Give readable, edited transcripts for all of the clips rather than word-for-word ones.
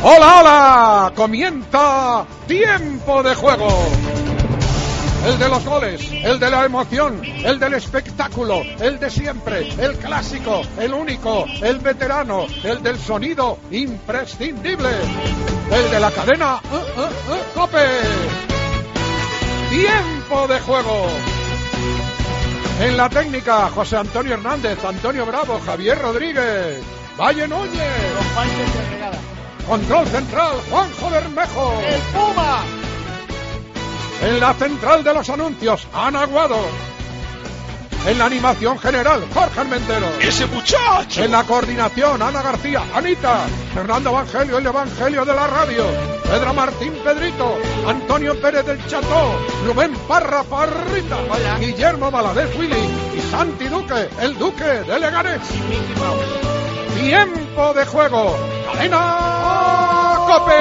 ¡Hola, hola! Comienza Tiempo de Juego. El de los goles, el de la emoción, el del espectáculo, el de siempre, el clásico, el único, el veterano, el del sonido imprescindible, el de la cadena COPE. Tiempo de Juego. En la técnica, José Antonio Hernández, Antonio Bravo, Javier Rodríguez, Valle Núñez. Control central, Juanjo Bermejo. ¡El Puma! En la central de los anuncios, Ana Aguado. En la animación general, Jorge Armentero. ¡Ese muchacho! En la coordinación, Ana García, Anita. Fernando Evangelio, el Evangelio de la radio. Pedro Martín Pedrito. Antonio Pérez del Cható. Rubén Parra Parrita. Hola. Guillermo Valadez Willy. Y Santi Duque, el Duque de Leganés. Tiempo de Juego. Cadena COPE.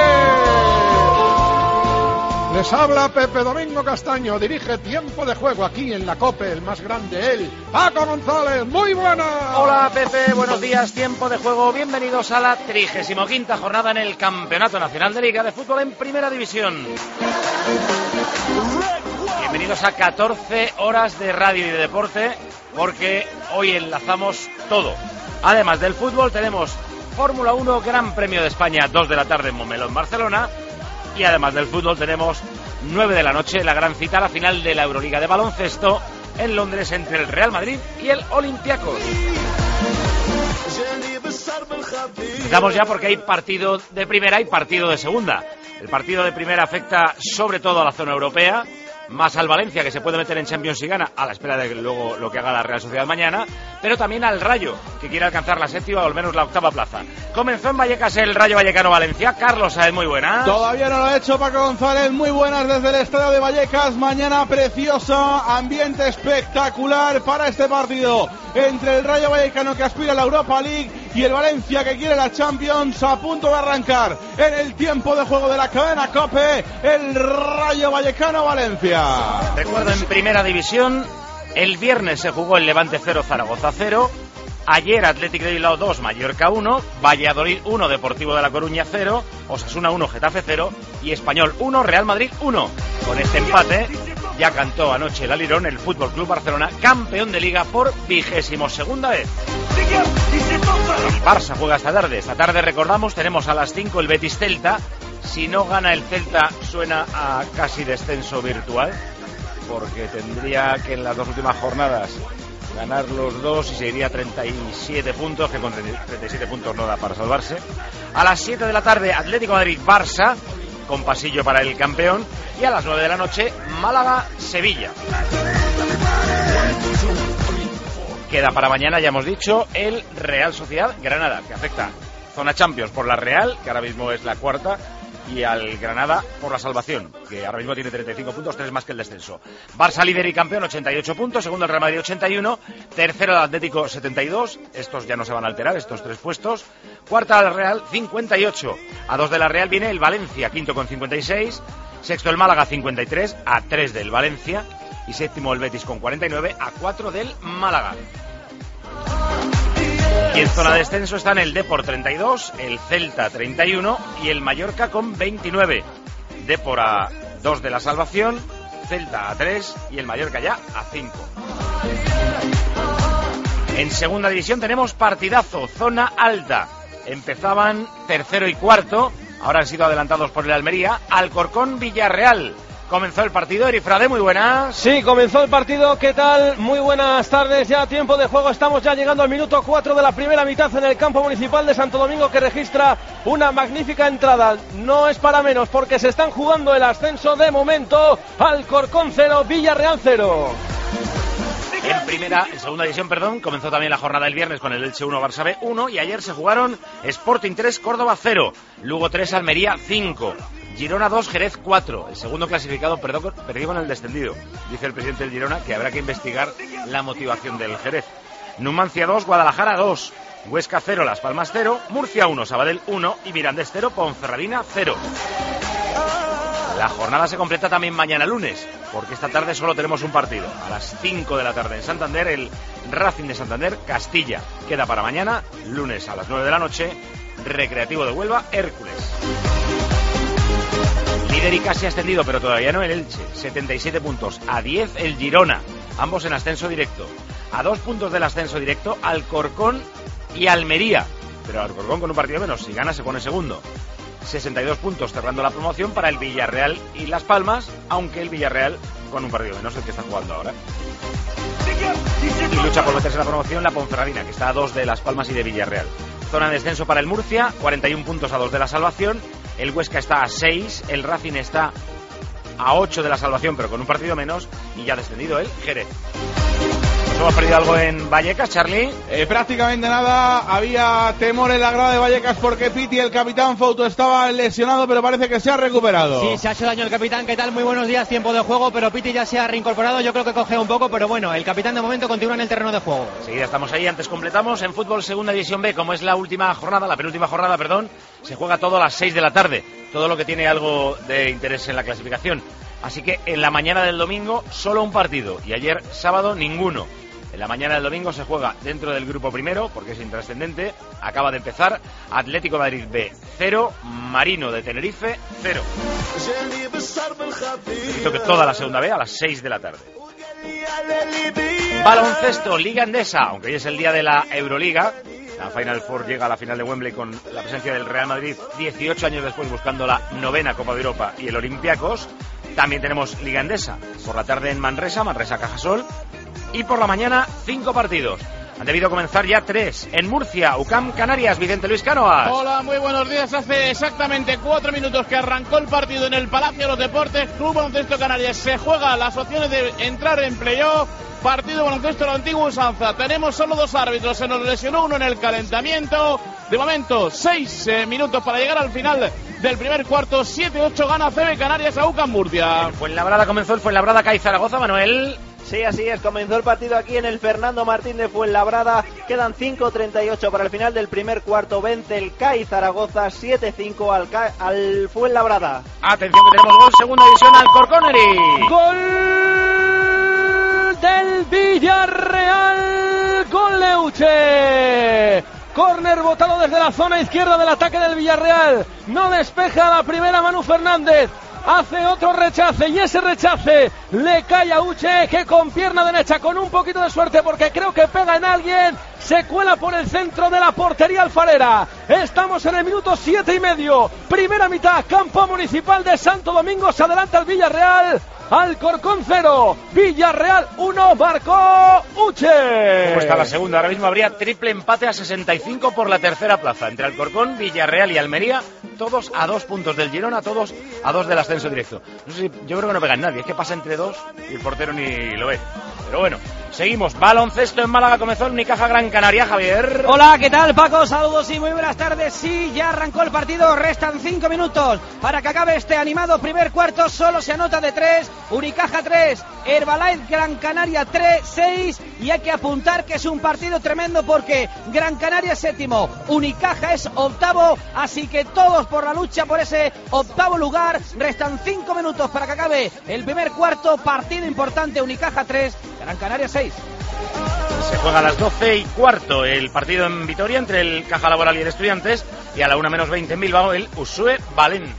Les habla Pepe Domingo Castaño, dirige Tiempo de Juego aquí en la COPE, el más grande, él, Paco González. ¡Muy buenas! Hola Pepe, buenos días, Tiempo de Juego. Bienvenidos a la 35ª jornada en el Campeonato Nacional de Liga de Fútbol en Primera División. Bienvenidos a 14 horas de radio y de deporte, porque hoy enlazamos todo. Además del fútbol tenemos Fórmula 1, Gran Premio de España, 2 de la tarde en Montmeló, en Barcelona. Y además del fútbol tenemos 9 de la noche, la gran cita, la final de la Euroliga de baloncesto en Londres entre el Real Madrid y el Olympiacos. Empezamos ya porque hay partido de primera y partido de segunda. El partido de primera afecta sobre todo a la zona europea, más al Valencia, que se puede meter en Champions y gana, a la espera de luego lo que haga la Real Sociedad mañana, pero también al Rayo, que quiere alcanzar la séptima o al menos la octava plaza. Comenzó en Vallecas el Rayo Vallecano-Valencia. Carlos Saez, muy buenas. Todavía no lo ha hecho Paco González, muy buenas desde el estadio de Vallecas. Mañana precioso, ambiente espectacular para este partido entre el Rayo Vallecano, que aspira a la Europa League, y el Valencia, que quiere la Champions, a punto de arrancar en el Tiempo de Juego de la cadena COPE, el Rayo Vallecano-Valencia. Recuerdo, en Primera División, el viernes se jugó el Levante 0, Zaragoza 0. Ayer Athletic de Bilbao 2, Mallorca 1, Valladolid 1, Deportivo de La Coruña 0, Osasuna 1, Getafe 0 y Español 1, Real Madrid 1. Con este empate ya cantó anoche el Alirón, el Fútbol Club Barcelona, campeón de Liga por 22ª vez. El Barça juega esta tarde. Esta tarde, recordamos, tenemos a las 5 el Betis Celta. Si no gana el Celta, suena a casi descenso virtual, porque tendría que en las dos últimas jornadas ganar los dos y se iría a 37 puntos, que con 37 puntos no da para salvarse. A las 7 de la tarde, Atlético de Madrid-Barça, con pasillo para el campeón. Y a las 9 de la noche, Málaga-Sevilla. Queda para mañana, ya hemos dicho, el Real Sociedad-Granada, que afecta zona Champions por la Real, que ahora mismo es la cuarta, y al Granada por la salvación, que ahora mismo tiene 35 puntos, 3 más que el descenso. Barça líder y campeón, 88 puntos, segundo el Real Madrid 81, tercero el Atlético 72, estos ya no se van a alterar, estos 3 puestos, cuarta el Real 58, a 2 de la Real viene el Valencia, quinto con 56, sexto el Málaga 53, a 3 del Valencia, y séptimo el Betis con 49, a 4 del Málaga. Y en zona de descenso están el Depor 32, el Celta 31 y el Mallorca con 29. Depor a 2 de la salvación, Celta a 3 y el Mallorca ya a 5. En segunda división tenemos partidazo, zona alta. Empezaban tercero y cuarto, ahora han sido adelantados por el Almería, Alcorcón-Villarreal. Comenzó el partido, Erifrade, muy buenas. Sí, comenzó el partido, ¿qué tal? Muy buenas tardes, ya tiempo de juego, estamos ya llegando al minuto 4 de la primera mitad en el campo municipal de Santo Domingo, que registra una magnífica entrada. No es para menos, porque se están jugando el ascenso de momento. Alcorcón 0, Villarreal 0. En segunda división, comenzó también la jornada del viernes con el Elche 1, Barça B 1, y ayer se jugaron Sporting 3, Córdoba 0, Lugo 3, Almería 5. Girona 2, Jerez 4. El segundo clasificado perdió con el descendido. Dice el presidente del Girona que habrá que investigar la motivación del Jerez. Numancia 2, Guadalajara 2. Huesca 0, Las Palmas 0. Murcia 1, Sabadell 1. Y Mirandés 0, Ponferradina 0. La jornada se completa también mañana lunes, porque esta tarde solo tenemos un partido. A las 5 de la tarde en Santander, el Racing de Santander, Castilla. Queda para mañana, lunes a las 9 de la noche, Recreativo de Huelva, Hércules. Líder y casi ascendido, pero todavía no el Elche. 77 puntos. A 10 el Girona, ambos en ascenso directo. A 2 puntos del ascenso directo, Alcorcón y Almería. Pero Alcorcón con un partido menos, si gana se pone segundo. 62 puntos cerrando la promoción para el Villarreal y Las Palmas, aunque el Villarreal con un partido menos, el que está jugando ahora. Y lucha por meterse en la promoción la Ponferradina, que está a 2 de Las Palmas y de Villarreal. Zona de descenso para el Murcia, 41 puntos a 2 de la salvación. El Huesca está a 6, el Racing está a 8 de la salvación, pero con un partido menos, y ya ha descendido el Jerez. ¿Hemos perdido algo en Vallecas, Charlie? Prácticamente nada. Había temor en la grada de Vallecas porque Piti, el capitán Fouto, estaba lesionado, pero parece que se ha recuperado. Sí, se ha hecho daño el capitán. ¿Qué tal? Muy buenos días, tiempo de juego, pero Piti ya se ha reincorporado. Yo creo que coge un poco, pero bueno, el capitán de momento continúa en el terreno de juego. Sí, ya estamos ahí. Antes completamos en fútbol segunda división B, como es la penúltima jornada, se juega todo a las 6 de la tarde. Todo lo que tiene algo de interés en la clasificación. Así que en la mañana del domingo solo un partido y ayer sábado ninguno. En la mañana del domingo se juega dentro del grupo primero, porque es intrascendente. Acaba de empezar Atlético de Madrid B 0, Marino de Tenerife 0. Necesito que toda la segunda B a las 6 de la tarde. Baloncesto, Liga Endesa, aunque hoy es el día de la Euroliga. La Final Four llega a la final de Wembley con la presencia del Real Madrid 18 años después, buscando la 9ª Copa de Europa y el Olympiacos. También tenemos Liga Endesa, por la tarde en Manresa Cajasol. Y por la mañana 5 partidos. Han debido comenzar ya 3. En Murcia, UCAM Canarias, Vicente Luis Cánovas. Hola, muy buenos días. Hace exactamente 4 minutos que arrancó el partido en el Palacio de los Deportes. Club Baloncesto Canarias se juega las opciones de entrar en playoff. Partido baloncesto a la antigua usanza. Tenemos solo 2 árbitros. Se nos lesionó uno en el calentamiento. De momento, 6 minutos para llegar al final del primer cuarto. 7-8 gana CB Canarias a UCAM Murcia. El Fuenlabrada comenzó el Fuenlabrada CAI Zaragoza, Manuel. Sí, así es, comenzó el partido aquí en el Fernando Martín de Fuenlabrada, quedan 5:38 para el final del primer cuarto, vence el CAI Zaragoza 7-5 al Fuenlabrada. Atención que tenemos gol, segunda división, Alcorcóneri. Gol del Villarreal, gol Leuche. Córner botado desde la zona izquierda del ataque del Villarreal, no despeja la primera Manu Fernández. Hace otro rechace y ese rechace le cae a Uche, que con pierna derecha, con un poquito de suerte porque creo que pega en alguien, se cuela por el centro de la portería alfarera. Estamos en el minuto 7:30, primera mitad, campo municipal de Santo Domingo, se adelanta el Villarreal. Alcorcón 0, Villarreal 1, marcó Uche. ¿Cómo está la segunda? Ahora mismo habría triple empate a 65 por la tercera plaza, entre Alcorcón, Villarreal y Almería, todos a 2 puntos del Girona, todos a 2 del ascenso directo. No sé si, yo creo que no pegan nadie, es que pasa entre 2 y el portero ni lo ve. Pero bueno, seguimos. Baloncesto en Málaga, comenzó el Unicaja Gran Canaria, Javier. Hola, ¿qué tal, Paco? Saludos y muy buenas tardes. Sí, ya arrancó el partido, restan 5 minutos para que acabe este animado primer cuarto. Solo se anota de 3, Unicaja 3, Herbalife Gran Canaria 6, y hay que apuntar que es un partido tremendo porque Gran Canaria es 7º, Unicaja es 8º, así que todos por la lucha por ese 8º lugar. Restan 5 minutos para que acabe el primer cuarto, partido importante, Unicaja 3, Gran Canaria 6. Se juega a las 12:15 el partido en Vitoria entre el Caja Laboral y el Estudiantes, y a la 1:20 en Bilbao el Usue Valencia.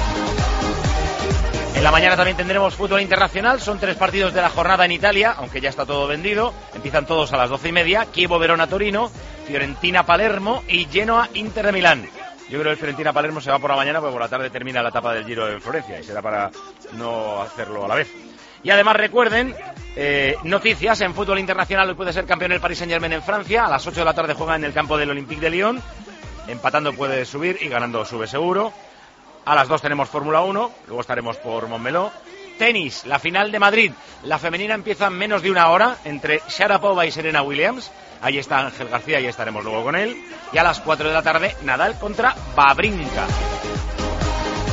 En la mañana también tendremos fútbol internacional, son 3 partidos de la jornada en Italia, aunque ya está todo vendido, empiezan todos a las 12:30, Chievo Verona Torino, Fiorentina Palermo y Genoa Inter de Milán. Yo creo que el Fiorentina Palermo se va por la mañana, porque por la tarde termina la etapa del Giro en Florencia y será para no hacerlo a la vez. Y además recuerden, noticias en fútbol internacional, hoy puede ser campeón el Paris Saint-Germain en Francia, a las 8 de la tarde juega en el campo del Olympique de Lyon, empatando puede subir y ganando sube seguro. A las 2 tenemos Fórmula 1, luego estaremos por Montmeló. Tenis, la final de Madrid, la femenina empieza en menos de una hora entre Sharapova y Serena Williams. Ahí está Ángel García y estaremos luego con él. Y a las 4 de la tarde, Nadal contra Wawrinka.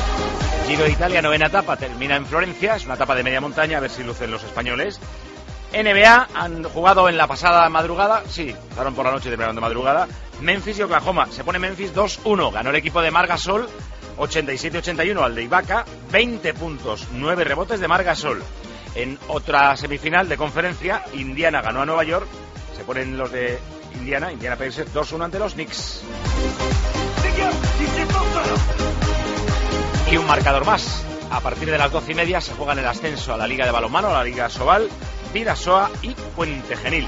Giro de Italia, 9ª etapa, termina en Florencia, es una etapa de media montaña, a ver si lucen los españoles. NBA han jugado en la pasada madrugada, sí, jugaron por la noche y terminaron de madrugada. Memphis y Oklahoma. Se pone Memphis 2-1. Ganó el equipo de Marc Gasol 87-81 al de Ibaka. 20 puntos, 9 rebotes de Marc Gasol. En otra semifinal de conferencia, Indiana ganó a Nueva York. Se ponen los de Indiana Pacers 2-1 ante los Knicks. Y un marcador más. A partir de las 12:30 se juegan el ascenso a la Liga de Balonmano, a la Liga Sobal, Vidasoa y Puente Genil.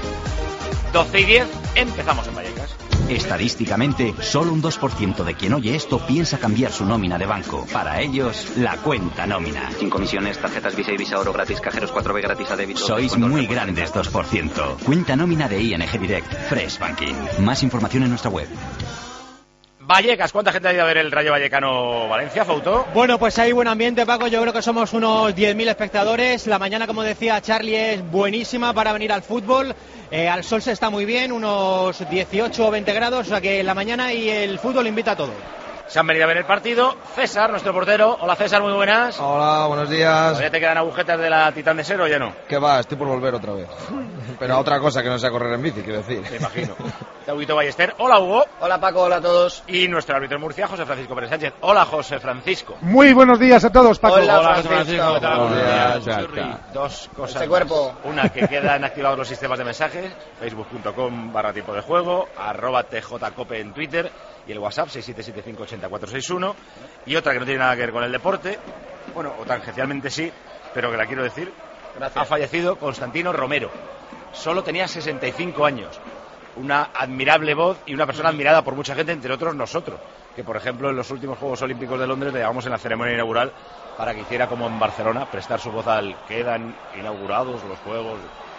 12:10, empezamos en Vallecas. Estadísticamente, solo un 2% de quien oye esto piensa cambiar su nómina de banco. Para ellos, la cuenta nómina. Sin comisiones, tarjetas Visa y Visa Oro gratis, cajeros 4B gratis a débito. Sois muy grandes, 2%. Cuenta nómina de ING Direct, Fresh Banking. Más información en nuestra web. Vallecas, ¿cuánta gente ha ido a ver el Rayo Vallecano Valencia, Fauto? Bueno, pues hay buen ambiente, Paco. Yo creo que somos unos 10.000 espectadores. La mañana, como decía Charlie, es buenísima para venir al fútbol. Al sol se está muy bien, unos 18 o 20 grados, o sea que la mañana y el fútbol invita a todo. Se han venido a ver el partido. César, nuestro portero. Hola, César, muy buenas. Hola, buenos días. ¿Todavía te quedan agujetas de la Titán de Ser o ya no? ¿Qué va? Estoy por volver otra vez. Pero a otra cosa que no sea correr en bici, quiero decir. Me imagino. Huguito Ballester. Hola, Hugo. Hola, Paco. Hola a todos. Y nuestro árbitro en Murcia, José Francisco Pérez Sánchez. Hola, José Francisco. Muy buenos días a todos, Paco. Hola, José Francisco. ¿Qué tal? Buenos días. Dos cosas este cuerpo. Más. Una, que quedan activados los sistemas de mensajes, facebook.com/tiempo de juego, @tjcope en Twitter, y el WhatsApp 677580461. Y otra que no tiene nada que ver con el deporte, bueno, o tangencialmente sí, pero que la quiero decir. Gracias. Ha fallecido Constantino Romero. Solo tenía 65 años. Una admirable voz y una persona admirada por mucha gente, entre otros nosotros, que por ejemplo en los últimos Juegos Olímpicos de Londres le llamamos en la ceremonia inaugural para que hiciera como en Barcelona, prestar su voz al quedan inaugurados los Juegos.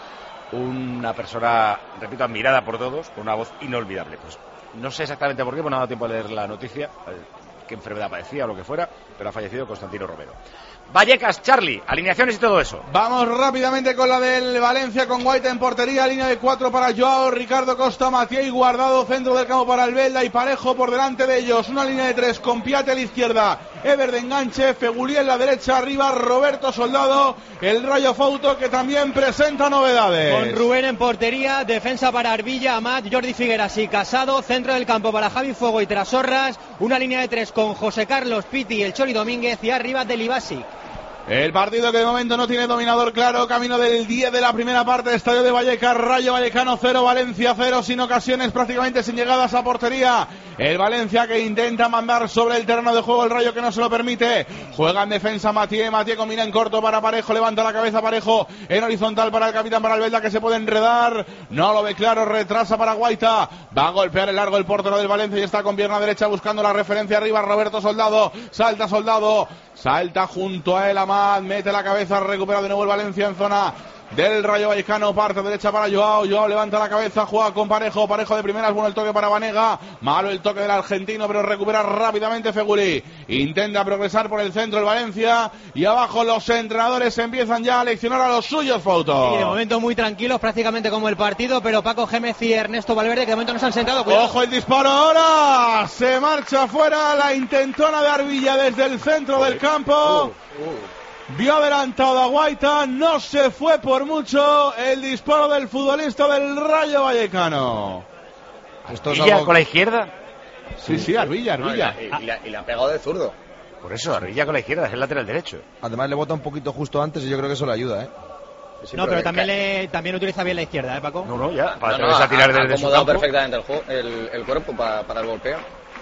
Una persona, repito, admirada por todos, con una voz inolvidable. Pues no sé exactamente por qué, pues no ha dado tiempo a leer la noticia, qué enfermedad padecía o lo que fuera, pero ha fallecido Constantino Romero. Vallecas, Charlie, alineaciones y todo eso. Vamos rápidamente con la del Valencia, con Guaita en portería, línea de 4 para Joao, Ricardo Costa, Matié Guardado, centro del campo para Albelda y Parejo por delante de ellos, una línea de 3 con Piatti a la izquierda, Ever de enganche, Fegulí en la derecha, arriba Roberto Soldado, el Rayo Fauto que también presenta novedades. Con Rubén en portería, defensa para Arbilla, Amat, Jordi Figueras y Casado, centro del campo para Javi Fuego y Trasorras, una línea de 3 con José Carlos, Piti y el Chori Domínguez y arriba Delibasi. El partido que de momento no tiene dominador claro, camino del 10 de la primera parte, estadio de Vallecas, Rayo Vallecano 0, Valencia 0, sin ocasiones, prácticamente sin llegadas a portería. El Valencia que intenta mandar sobre el terreno de juego, el Rayo que no se lo permite. Juega en defensa Matié combina en corto para Parejo, levanta la cabeza Parejo, en horizontal para el capitán, para Albelda que se puede enredar, no lo ve claro, retrasa para Guaita, va a golpear el largo el portero del Valencia y está con pierna derecha buscando la referencia arriba, Roberto Soldado, salta junto a él Amad, mete la cabeza, recupera de nuevo el Valencia en zona del Rayo Vallecano, parte derecha para Joao levanta la cabeza, juega con Parejo de primeras, bueno el toque para Vanega, malo el toque del argentino, pero recupera rápidamente Fegulí, intenta progresar por el centro el Valencia, y abajo los entrenadores empiezan ya a leccionar a los suyos, Fauto. Y de momento muy tranquilos, prácticamente como el partido, pero Paco Gémez y Ernesto Valverde que de momento no se han sentado. Cuidado. Ojo el disparo ahora, se marcha fuera la intentona de Arbilla desde el centro del campo. Vio adelantado a Guaita, no se fue por mucho el disparo del futbolista del Rayo Vallecano. Esto es algo... con la izquierda. Sí, Arbilla. No, y la ha pegado de zurdo. Por eso, Arbilla con la izquierda, es el lateral derecho. Además le bota un poquito justo antes y yo creo que eso le ayuda, Sí, no, pero también utiliza bien la izquierda, Paco. No, ya, para a tirar desde su campo. Ha acomodado perfectamente el cuerpo para el golpeo.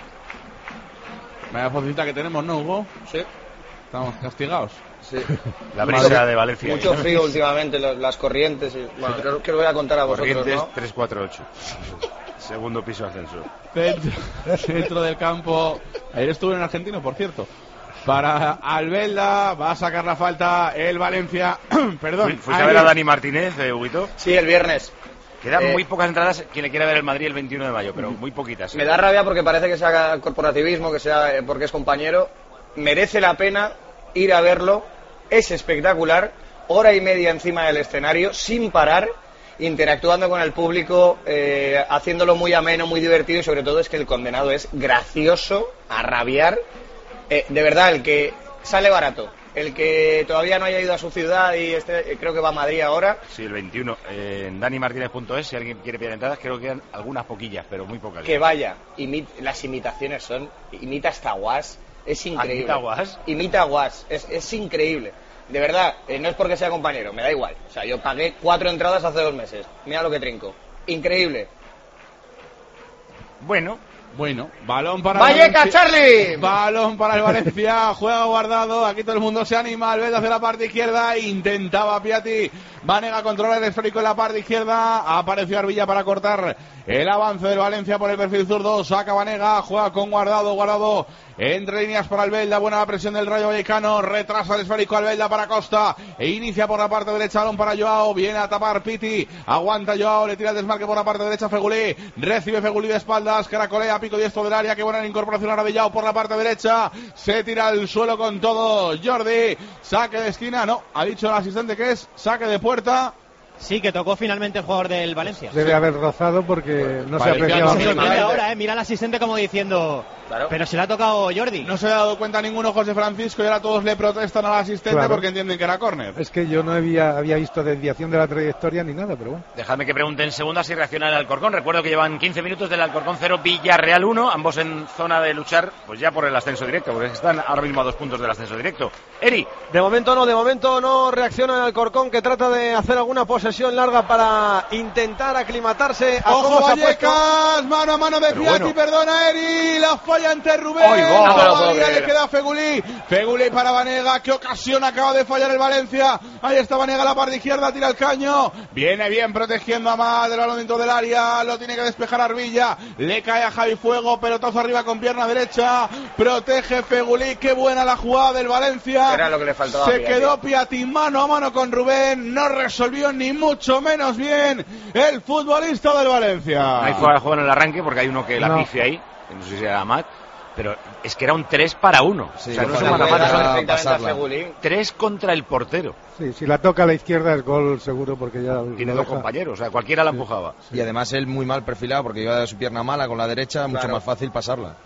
Vaya focita que tenemos, ¿no, Hugo? Sí. Estamos castigados. Sí. La brisa de Valencia. Mucho frío últimamente, las corrientes. Y, bueno, creo que lo voy a contar a vosotros, corrientes, ¿no? 348. Segundo piso ascensor. Centro del campo. Ayer estuve en Argentino, por cierto. Para Albelda, va a sacar la falta el Valencia. Perdón. ¿Fuiste a ver a Dani Martínez, Huguito? Sí, el viernes. Quedan muy pocas entradas quien le quiera ver el Madrid el 21 de mayo, pero muy poquitas. Me da rabia porque parece que sea corporativismo, que sea porque es compañero. Merece la pena ir a verlo. Es espectacular, hora y media encima del escenario, sin parar, interactuando con el público, haciéndolo muy ameno, muy divertido, y sobre todo es que el condenado es gracioso, a rabiar. De verdad, el que sale barato El que todavía no haya ido a su ciudad y creo que va a Madrid ahora. Sí, el 21. En danimartinez.es, si alguien quiere pillar entradas, creo que quedan algunas poquillas, pero muy pocas. Que vaya. Las imitaciones son... Imita hasta Was. Es increíble. ¿Imita Was? Imita Was. Es increíble. De verdad, no es porque sea compañero, me da igual. O sea, yo pagué 4 entradas hace 2 meses. Mira lo que trinco. Increíble. Bueno, balón para Vallecas, Charlie. Balón para el Valencia, juega Guardado, aquí todo el mundo se anima, Albelda hacia la parte izquierda, intentaba Piatti, Vanega controla el esférico en la parte izquierda, apareció Arbilla para cortar el avance del Valencia por el perfil zurdo, saca Vanega, juega con Guardado entre líneas para Albelda, buena la presión del Rayo Vallecano, retrasa el esférico Albelda para Costa, e inicia por la parte derecha, balón para Joao, viene a tapar Pitti, aguanta Joao, le tira el desmarque por la parte derecha Fegulí, recibe Fegulí de espaldas, caracolea, pico diestro del área, qué buena incorporación ahora de Joao por la parte derecha, se tira al suelo con todo Jordi, saque de esquina, no, ha dicho el asistente que es saque de puerta. Sí, que tocó finalmente el jugador del Valencia. Debe haber rozado porque no se apreciaba. Ahora, mira al asistente como diciendo, claro, pero se le ha tocado Jordi. No se ha dado cuenta ninguno José Francisco y ahora todos le protestan al asistente porque entienden que era córner. Es que yo no había visto desviación de la trayectoria ni nada, pero bueno. Dejadme que pregunte en segunda si reacciona el Alcorcón. Recuerdo que llevan 15 minutos del Alcorcón 0, Villarreal 1, ambos en zona de luchar pues ya por el ascenso directo, porque están ahora mismo a 2 puntos del ascenso directo. Eri. De momento no reacciona el Alcorcón, que trata de hacer alguna posesión larga para intentar aclimatarse a ¡ojo Vallecas! Mano a mano de Piatti, perdona Eri, la falla ante Rubén, todavía le queda Fegulí para Vanega, qué ocasión acaba de fallar el Valencia, ahí está Vanega a la parte izquierda, tira el caño, viene bien protegiendo a más del balón dentro del área, lo tiene que despejar Arbilla, le cae a Javi Fuego, pelotazo arriba con pierna derecha, protege Fegulí, qué buena la jugada del Valencia, era lo que le faltaba se quedó Piatti mano a mano con Rubén, no resolvió ni mucho menos bien el futbolista del Valencia. No hay fuera de juego en el arranque porque hay uno que la pifia ahí, que no sé si era Amat, pero es que era un 3-1. Sí, o sea, no son 3 contra el portero. Sí, si la toca a la izquierda es gol seguro porque ya tiene 2 compañeros, o sea, cualquiera la empujaba. Sí. Y además él muy mal perfilado porque iba de su pierna mala con la derecha, mucho más fácil pasarla.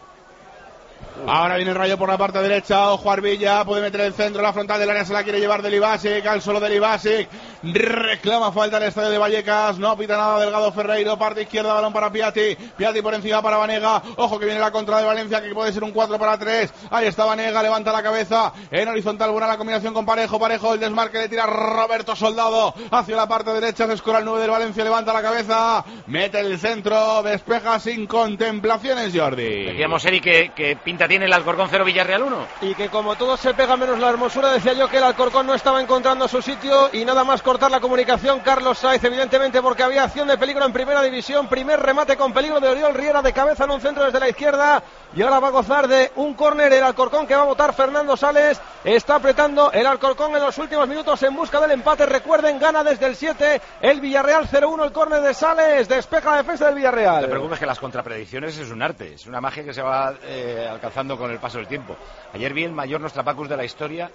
Ahora viene el Rayo por la parte derecha, ojo Arbilla, puede meter el centro, la frontal del área se la quiere llevar Delibasic, al solo Delibasic, reclama falta el estadio de Vallecas, no pita nada Delgado Ferreiro, parte izquierda, balón para Piatti por encima para Vanega, ojo que viene la contra de Valencia, que puede ser un 4-3, ahí está Vanega, levanta la cabeza, en horizontal, buena la combinación con Parejo, el desmarque le tira Roberto Soldado, hacia la parte derecha, se escora el 9 del Valencia, levanta la cabeza, mete el centro, despeja sin contemplaciones Jordi. Decíamos Eri que pinta tiene el Alcorcón 0, Villarreal 1. Y que como todo se pega menos la hermosura, decía yo que el Alcorcón no estaba encontrando su sitio y nada más cortar la comunicación Carlos Sainz, evidentemente porque había acción de peligro en primera división, primer remate con peligro de Oriol Riera de cabeza en un centro desde la izquierda y ahora va a gozar de un córner el Alcorcón que va a votar Fernando Sales, está apretando el Alcorcón en los últimos minutos en busca del empate, recuerden, gana desde el 7 el Villarreal 0-1, el córner de Sales, despeja la defensa del Villarreal. No te preocupes que las contrapredicciones es un arte, es una magia que se va alcanzando con el paso del tiempo. Ayer vi el mayor Nostrapacus de la historia,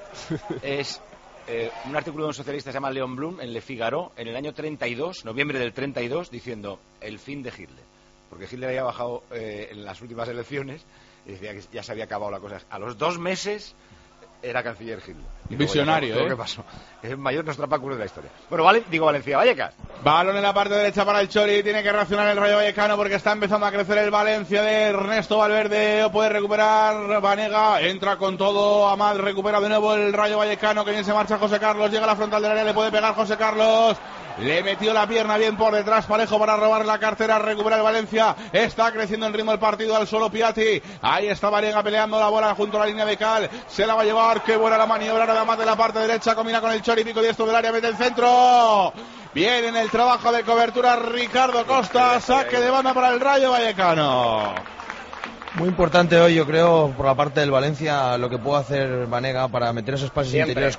es un artículo de un socialista que se llama Leon Blum en Le Figaro en el año 32, noviembre del 32, diciendo el fin de Hitler, porque Hitler había bajado en las últimas elecciones y decía que ya se había acabado la cosa. A los 2 meses era canciller Hitler. Visionario, ¿Qué pasó? Es el mayor Nostrapacus de la historia. Bueno, vale, digo Valencia, Vallecas. Balón en la parte derecha para el Chori, tiene que reaccionar el Rayo Vallecano porque está empezando a crecer el Valencia de Ernesto Valverde, puede recuperar Vanega, entra con todo, Amat recupera de nuevo el Rayo Vallecano, que bien se marcha José Carlos, llega a la frontal del área, le puede pegar José Carlos, le metió la pierna bien por detrás, Parejo para robar la cartera, recupera el Valencia, está creciendo en ritmo el partido al solo Piatti, ahí está Vanega peleando la bola junto a la línea de Cal, se la va a llevar, qué buena la maniobra de Amat de la parte derecha, combina con el Chori, pico diestro del área, mete el centro, bien en el trabajo de cobertura Ricardo Costa, saque de banda para el Rayo Vallecano. Muy importante hoy, yo creo, por la parte del Valencia, lo que puede hacer Vanega para meter esos pases interiores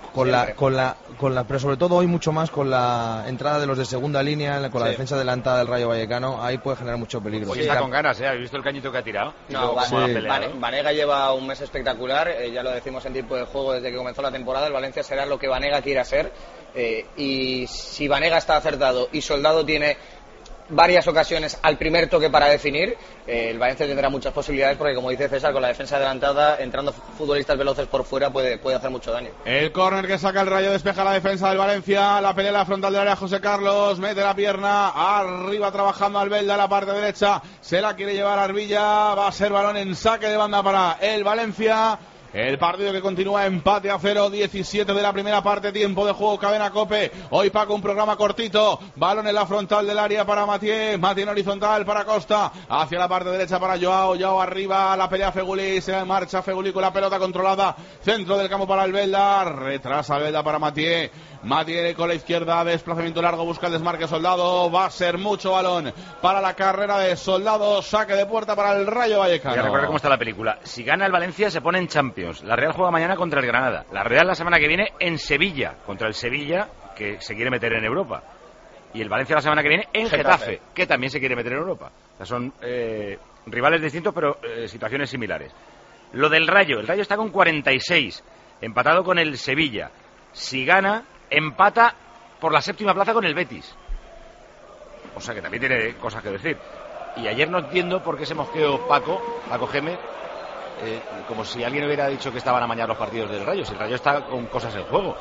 pero sobre todo hoy mucho más con la entrada de los de segunda línea, con la defensa adelantada del Rayo Vallecano, ahí puede generar mucho peligro. Hoy está con ganas, ¿Has visto el cañito que ha tirado? No, Vanega lleva un mes espectacular, ya lo decimos en tiempo de juego desde que comenzó la temporada, el Valencia será lo que Vanega quiera ser, y si Vanega está acertado y Soldado tiene varias ocasiones al primer toque para definir, el Valencia tendrá muchas posibilidades porque, como dice César, con la defensa adelantada, entrando futbolistas veloces por fuera puede hacer mucho daño. El córner que saca el Rayo, despeja la defensa del Valencia, la pelea en la frontal del área, José Carlos mete la pierna arriba trabajando Albelda, la parte derecha se la quiere llevar Arbilla, va a ser balón en saque de banda para el Valencia. El partido que continúa empate a 0, 17 de la primera parte, tiempo de juego, Cadena COPE. Hoy, Paco, un programa cortito. Balón en la frontal del área para Mathieu en horizontal para Costa. Hacia la parte derecha para Joao arriba, la pelea Feguli, se marcha Feguli con la pelota controlada. Centro del campo para Albelda, retrasa Albelda para Mathieu. Mathieu con la izquierda, desplazamiento largo, busca el desmarque Soldado. Va a ser mucho balón para la carrera de Soldado. Saque de puerta para el Rayo Vallecano. Recuerda cómo está la película. Si gana el Valencia se pone en Champions. La Real juega mañana contra el Granada. La Real la semana que viene en Sevilla, contra el Sevilla, que se quiere meter en Europa. Y el Valencia la semana que viene en Getafe, que también se quiere meter en Europa. O sea, son rivales distintos, pero situaciones similares. Lo del Rayo. El Rayo está con 46, empatado con el Sevilla. Si gana, empata por la séptima plaza con el Betis. O sea que también tiene cosas que decir. Y ayer no entiendo por qué se mosqueó Paco Gémez, como si alguien hubiera dicho que estaban a amañar los partidos del Rayo. Si el Rayo está con cosas en juego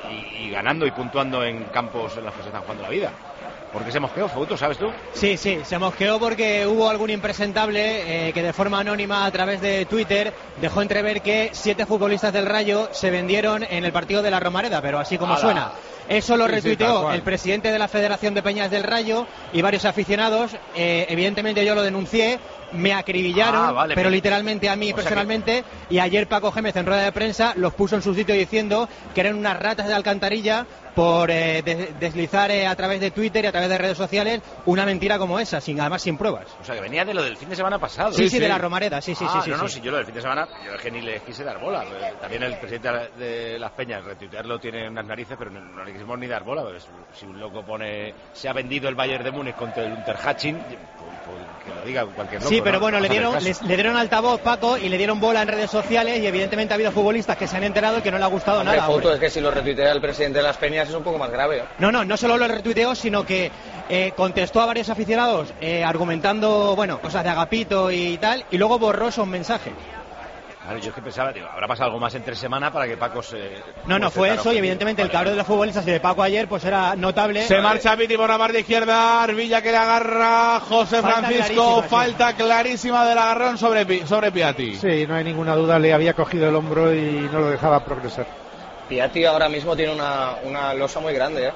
y ganando y puntuando en campos en los que se están jugando la vida. ¿Por qué se mosqueó, Fouto? ¿Sabes tú? Sí, se mosqueó porque hubo algún impresentable que de forma anónima a través de Twitter dejó entrever que 7 futbolistas del Rayo se vendieron en el partido de la Romareda, pero así como suena. Eso lo retuiteó el presidente de la Federación de Peñas del Rayo y varios aficionados. Evidentemente yo lo denuncié, me acribillaron, pero literalmente a mí personalmente, y ayer Paco Gémez en rueda de prensa los puso en su sitio diciendo que eran unas ratas de alcantarilla por deslizar a través de Twitter y a través de redes sociales una mentira como esa, además sin pruebas. O sea, que venía de lo del fin de semana pasado. Sí, de la Romareda, sí. Si yo lo del fin de semana, yo es que ni le quise dar bola. También el presidente de las Peñas, retuitearlo tiene unas narices, pero no le quisimos ni dar bola. Pues, si un loco pone, se ha vendido el Bayern de Múnich contra el Unterhaching, pues que lo diga cualquier loco. Sí, pero bueno, le dieron altavoz, Paco, y le dieron bola en redes sociales, y evidentemente ha habido futbolistas que se han enterado y que no le ha gustado nada. La foto es que si lo retuitea el presidente de las Peñas es un poco más grave. No solo lo retuiteó, sino que contestó a varios aficionados argumentando, cosas de Agapito y tal, y luego borró esos mensajes. Claro, yo es que pensaba, habrá pasado algo más entre semana para que Paco se... No, fue eso, y evidentemente el cabreo de los futbolistas y de Paco ayer pues era notable. Se marcha Piti por la parte izquierda, Arbilla que le agarra José Francisco, falta clarísima del agarrón sobre Piatti. Sí, no hay ninguna duda, le había cogido el hombro y no lo dejaba progresar. Piatti ahora mismo tiene una losa muy grande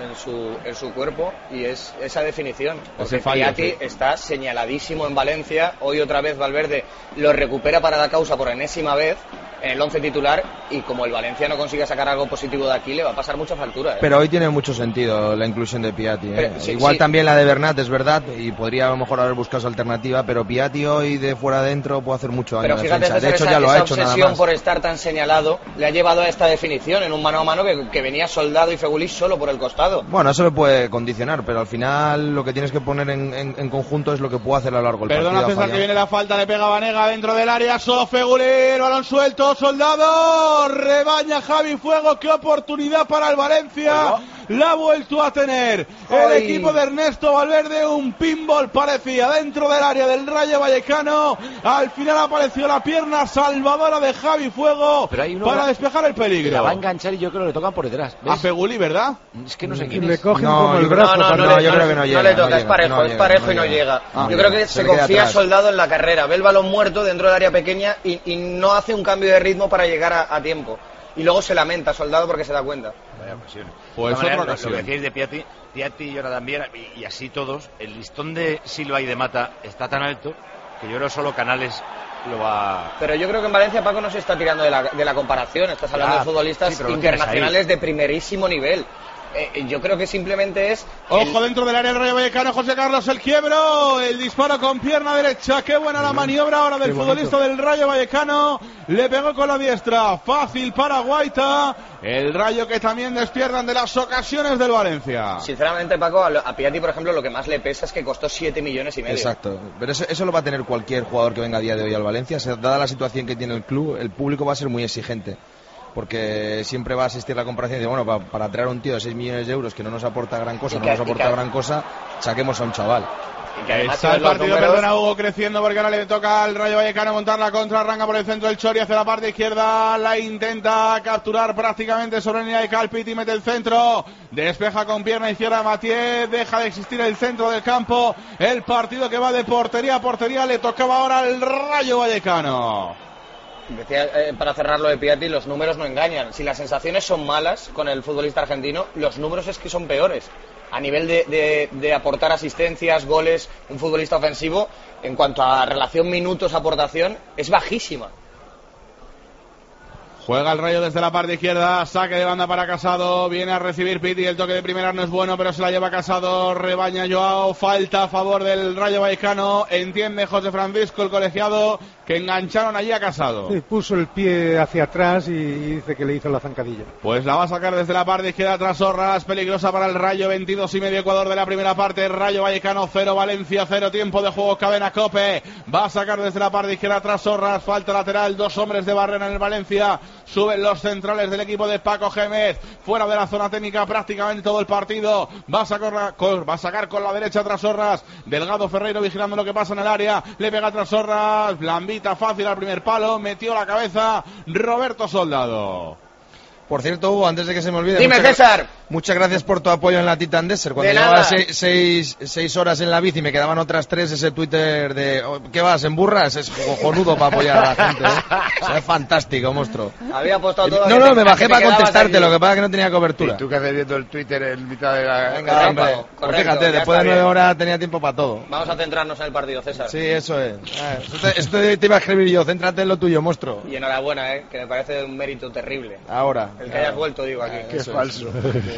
en su cuerpo, y es esa definición. Porque Piatti está señaladísimo en Valencia. Hoy otra vez Valverde lo recupera para la causa por enésima vez en el 11 titular, y como el Valencia no consiga sacar algo positivo de aquí, le va a pasar mucha factura. Pero hoy tiene mucho sentido la inclusión de Piatti. Igual también la de Bernat, es verdad, y podría a lo mejor haber buscado su alternativa, pero Piatti hoy de fuera adentro puede hacer mucho daño. Pero fíjate, de hecho ya lo ha hecho. Esa obsesión por estar tan señalado le ha llevado a esta definición en un mano a mano que venía Soldado y Fegulí solo por el costado. Bueno, eso le puede condicionar, pero al final lo que tienes que poner en conjunto es lo que puede hacer a lo largo del partido. Perdona, César, que viene la falta, le pega Vanega dentro del área, solo Fegulí, el balón suelto, Soldado, rebaña Javi Fuego, qué oportunidad para el Valencia, la ha vuelto a tener el equipo de Ernesto Valverde, un pinball parecía dentro del área del Rayo Vallecano, al final apareció la pierna salvadora de Javi Fuego para despejar el peligro. La va a enganchar y yo creo que le tocan por detrás. ¿Ves? A Fegulí, ¿verdad? Es que no sé quién le coge como el brazo. No, yo creo que no llega. No le toca, es parejo y no llega. Yo creo que se confía Soldado en la carrera, ve el balón muerto dentro del área pequeña y no hace un cambio de ritmo para llegar a tiempo. Y luego se lamenta Soldado porque se da cuenta. Vaya ocasión. Pues otra ocasión. Lo que decíais de Piatti y ahora también, y así todos, el listón de Silva y de Mata está tan alto que yo creo solo Canales lo va... Pero yo creo que en Valencia, Paco, no se está tirando de la comparación. Estás hablando de futbolistas internacionales de primerísimo nivel. Yo creo que simplemente es... Ojo dentro del área del Rayo Vallecano, José Carlos, el quiebro, el disparo con pierna derecha, qué buena la maniobra ahora del futbolista del Rayo Vallecano, le pegó con la diestra, fácil para Guaita, el Rayo que también despiertan de las ocasiones del Valencia. Sinceramente, Paco, a Piatti, por ejemplo, lo que más le pesa es que costó 7,5 millones. Exacto, pero eso lo va a tener cualquier jugador que venga a día de hoy al Valencia, dada la situación que tiene el club, el público va a ser muy exigente. porque siempre va a asistir la comparación de, bueno, para traer a un tío de 6 millones de euros que no nos aporta gran cosa, gran cosa, saquemos a un chaval. Está el partido, perdona, Hugo, creciendo porque ahora le toca al Rayo Vallecano montar la contra, arranca por el centro el Chori hacia la parte izquierda, la intenta capturar prácticamente sobre la línea de Calpiti, mete el centro, despeja con pierna izquierda Mathieu, deja de existir el centro del campo, el partido que va de portería a portería, le tocaba ahora al Rayo Vallecano. Decía, para cerrar lo de Piatti, los números no engañan. Si las sensaciones son malas con el futbolista argentino, los números es que son peores. A nivel de aportar asistencias, goles, un futbolista ofensivo, en cuanto a relación minutos-aportación, es bajísima. Juega el Rayo desde la parte izquierda, saque de banda para Casado, viene a recibir Pitti, el toque de primera no es bueno, pero se la lleva Casado, rebaña Joao, falta a favor del Rayo Vallecano, entiende José Francisco, el colegiado, que engancharon allí a Casado. Sí, puso el pie hacia atrás y dice que le hizo la zancadilla. Pues la va a sacar desde la parte izquierda tras Sorras, peligrosa para el Rayo, 22,5 Ecuador de la primera parte, Rayo Vallecano 0, Valencia 0, tiempo de juego, Cadena Cope, va a sacar desde la parte izquierda tras Sorras, falta lateral, 2 hombres de barrera en el Valencia. Suben los centrales del equipo de Paco Gémez, fuera de la zona técnica prácticamente todo el partido. Va a sacar con la derecha tras Sorras. Delgado Ferreiro vigilando lo que pasa en el área. Le pega tras Sorras. Blambita fácil al primer palo. Metió la cabeza Roberto Soldado. Por cierto, Hugo, antes de que se me olvide... Dime, César. Muchas gracias por tu apoyo en la Titan Desert. Cuando llevaba 6 horas en la bici y me quedaban otras 3, ese Twitter de... ¿Qué vas, en burras? Es cojonudo para apoyar a la gente, ¿eh? O sea, es fantástico, monstruo. Había apostado todo. No, me bajé para contestarte, lo que pasa es que no tenía cobertura. ¿Y tú qué haces viendo el Twitter en mitad de la... Venga, hombre. Pues fíjate, después de 9 horas tenía tiempo para todo. Vamos a centrarnos en el partido, César. Sí, eso es. Esto te iba a escribir yo, céntrate en lo tuyo, monstruo. Y enhorabuena, que me parece un mérito terrible. Ahora. El que hayas vuelto, digo, aquí. Qué falso.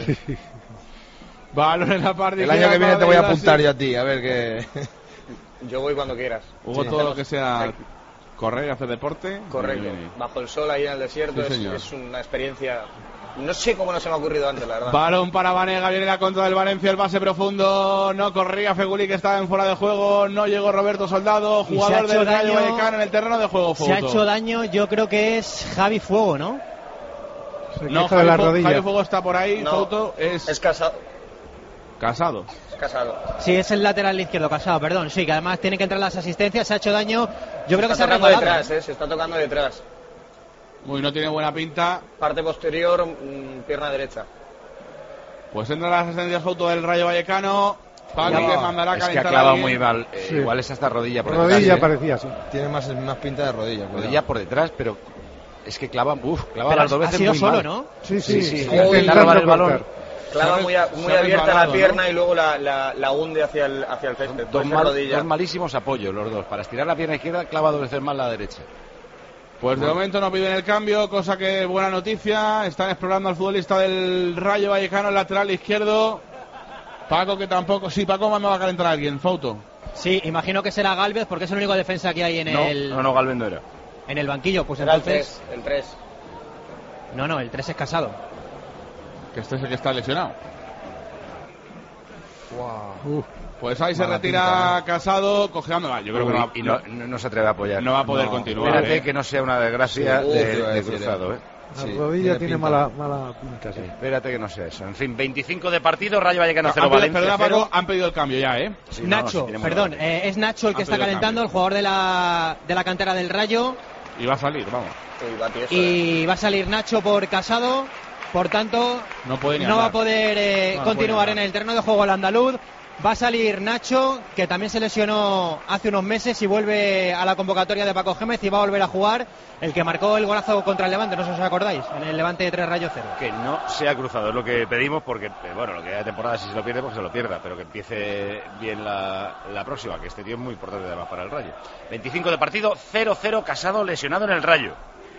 Balón en la parte. El año que viene te voy a apuntar yo a ti, a ver qué. Yo voy cuando quieras. Hugo, todo lo que sea correr y hacer deporte. Correcto. Bajo el sol ahí en el desierto, sí, es una experiencia. No sé cómo no se me ha ocurrido antes, la verdad. Balón para Vanega, viene la contra del Valencia, el base profundo, no corría Feguli, que estaba en fuera de juego, no llegó Roberto Soldado, jugador del Rayo Vallecano en el terreno de juego. Se ha hecho daño, yo creo que es Javi Fuego, ¿no? No, Javi Fuego está por ahí, no, Fouto es Casado. Casado. Sí, es el lateral izquierdo, Casado, perdón. Sí, que además tiene que entrar las asistencias, se ha hecho daño. Yo creo que se ha tocando detrás, se está tocando detrás. Uy, no tiene buena pinta. Parte posterior, pierna derecha. Pues entra las asistencias Fouto del Rayo Vallecano. Paco que mandará a calentar. Es que ha clavado muy mal. Sí. Igual es hasta rodilla por detrás. Rodilla parecía, sí. Tiene más pinta de rodilla. Rodilla por detrás, pero es que clava las 2 veces. Ha sido muy solo, mal. ¿no? Sí. Robar el balón. Clava muy abierta la pierna y luego la hunde hacia el césped. Dos malísimos apoyos los dos. Para estirar la pierna izquierda, clava 2 veces más la derecha. Pues de momento no piden el cambio, cosa que buena noticia. Están explorando al futbolista del Rayo Vallecano, el lateral izquierdo. Paco que tampoco... Sí, Paco manda a calentar a alguien, Fouto. Sí, imagino que será Gálvez porque es el único defensa que hay en el... No, Gálvez no era. En el banquillo, pues era entonces... el 3. No, el 3 es Casado. Que este es el que está lesionado. Wow. Pues ahí se retira Casado, cojeando. Yo creo que no se atreve a apoyar. No va a poder continuar. Espérate que no sea una desgracia de cruzado, La rodilla tiene mala pinta, sí. Espérate que no sea eso. En fin, 25 de partido, Rayo Vallecano 0, Valencia 0. Paco, han pedido el cambio ya, Sí, Nacho, es Nacho el que está calentando, el jugador de la cantera del Rayo. Y va a salir, vamos. Y va a salir Nacho por Casado. Por tanto, no va a poder continuar en el terreno de juego el andaluz. Va a salir Nacho, que también se lesionó hace unos meses y vuelve a la convocatoria de Paco Gémez y va a volver a jugar el que marcó el golazo contra el Levante, no sé si os acordáis, en el Levante de 3 Rayo 0. Que no sea cruzado, es lo que pedimos, porque, bueno, lo que haya temporada, si se lo pierde, pues se lo pierda, pero que empiece bien la próxima, que este tío es muy importante además para el Rayo. 25 de partido, 0-0, Casado lesionado en el Rayo.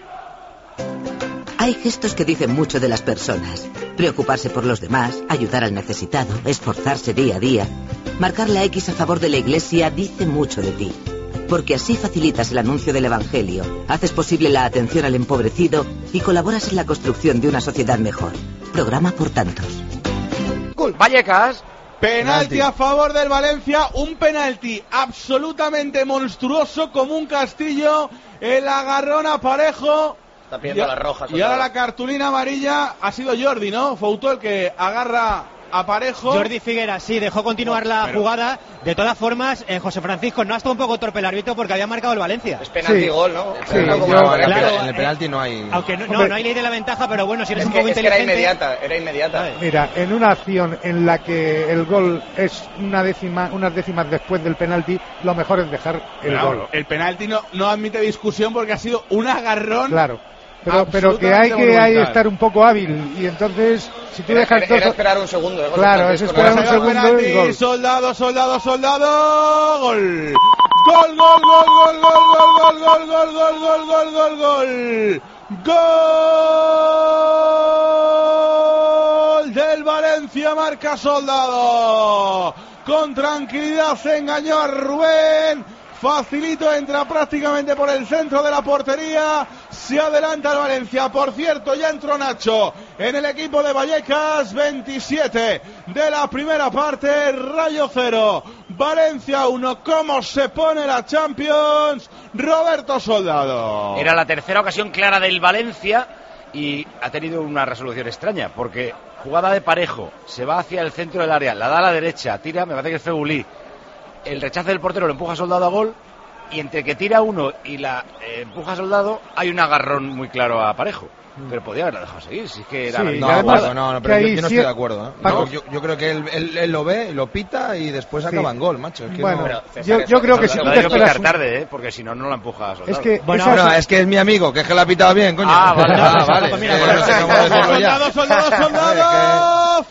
Hay gestos que dicen mucho de las personas. Preocuparse por los demás, ayudar al necesitado, esforzarse día a día. Marcar la X a favor de la Iglesia dice mucho de ti. Porque así facilitas el anuncio del Evangelio, haces posible la atención al empobrecido y colaboras en la construcción de una sociedad mejor. Programa por tantos. Vallecas. Penalti a favor del Valencia, un penalti absolutamente monstruoso como un castillo, el agarrón a Parejo. Está pidiendo la roja. Y ahora la cartulina amarilla ha sido Jordi, ¿no? Foutó el que agarra a Parejo. Jordi Figueras, sí, dejó continuar la jugada. De todas formas, José Francisco, no ha estado un poco torpe el árbitro porque había marcado el Valencia. Es penalti gol, ¿no? Sí, en el penalti no hay... Aunque no hay ley de la ventaja, pero bueno, si eres un poco inteligente... Era inmediata. Mira, en una acción en la que el gol es unas décimas después del penalti, lo mejor es dejar el gol. El penalti no admite discusión porque ha sido un agarrón. Claro. Pero que hay que estar un poco hábil, y entonces si tú dejas todo... Era esperar un segundo. Claro, es esperar un segundo y gol. Soldado, gol. Gol del Valencia, marca Soldado. Con tranquilidad se engañó a Rubén. Facilito, entra prácticamente por el centro de la portería. Se adelanta el Valencia. Por cierto, ya entró Nacho en el equipo de Vallecas. 27 de la primera parte. Rayo 0, Valencia 1. ¿Cómo se pone la Champions? Roberto Soldado. Era la tercera ocasión clara del Valencia y ha tenido una resolución extraña, porque jugada de Parejo, se va hacia el centro del área, la da a la derecha, tira, me parece que es Febulí. El rechazo del portero lo empuja a Soldado a gol, y entre que tira uno y la empuja a Soldado hay un agarrón muy claro a Parejo. Pero podía haberla dejado seguir, si es que era... pero yo no estoy de acuerdo, ¿eh? No, yo creo que él lo ve, lo pita y después acaba en gol, macho. Es que bueno, yo creo que si tú te esperas... tarde, porque si no la empuja a Soldado. Es que, es que es mi amigo, que es que la ha pitado bien, coño. Vale. Soldado,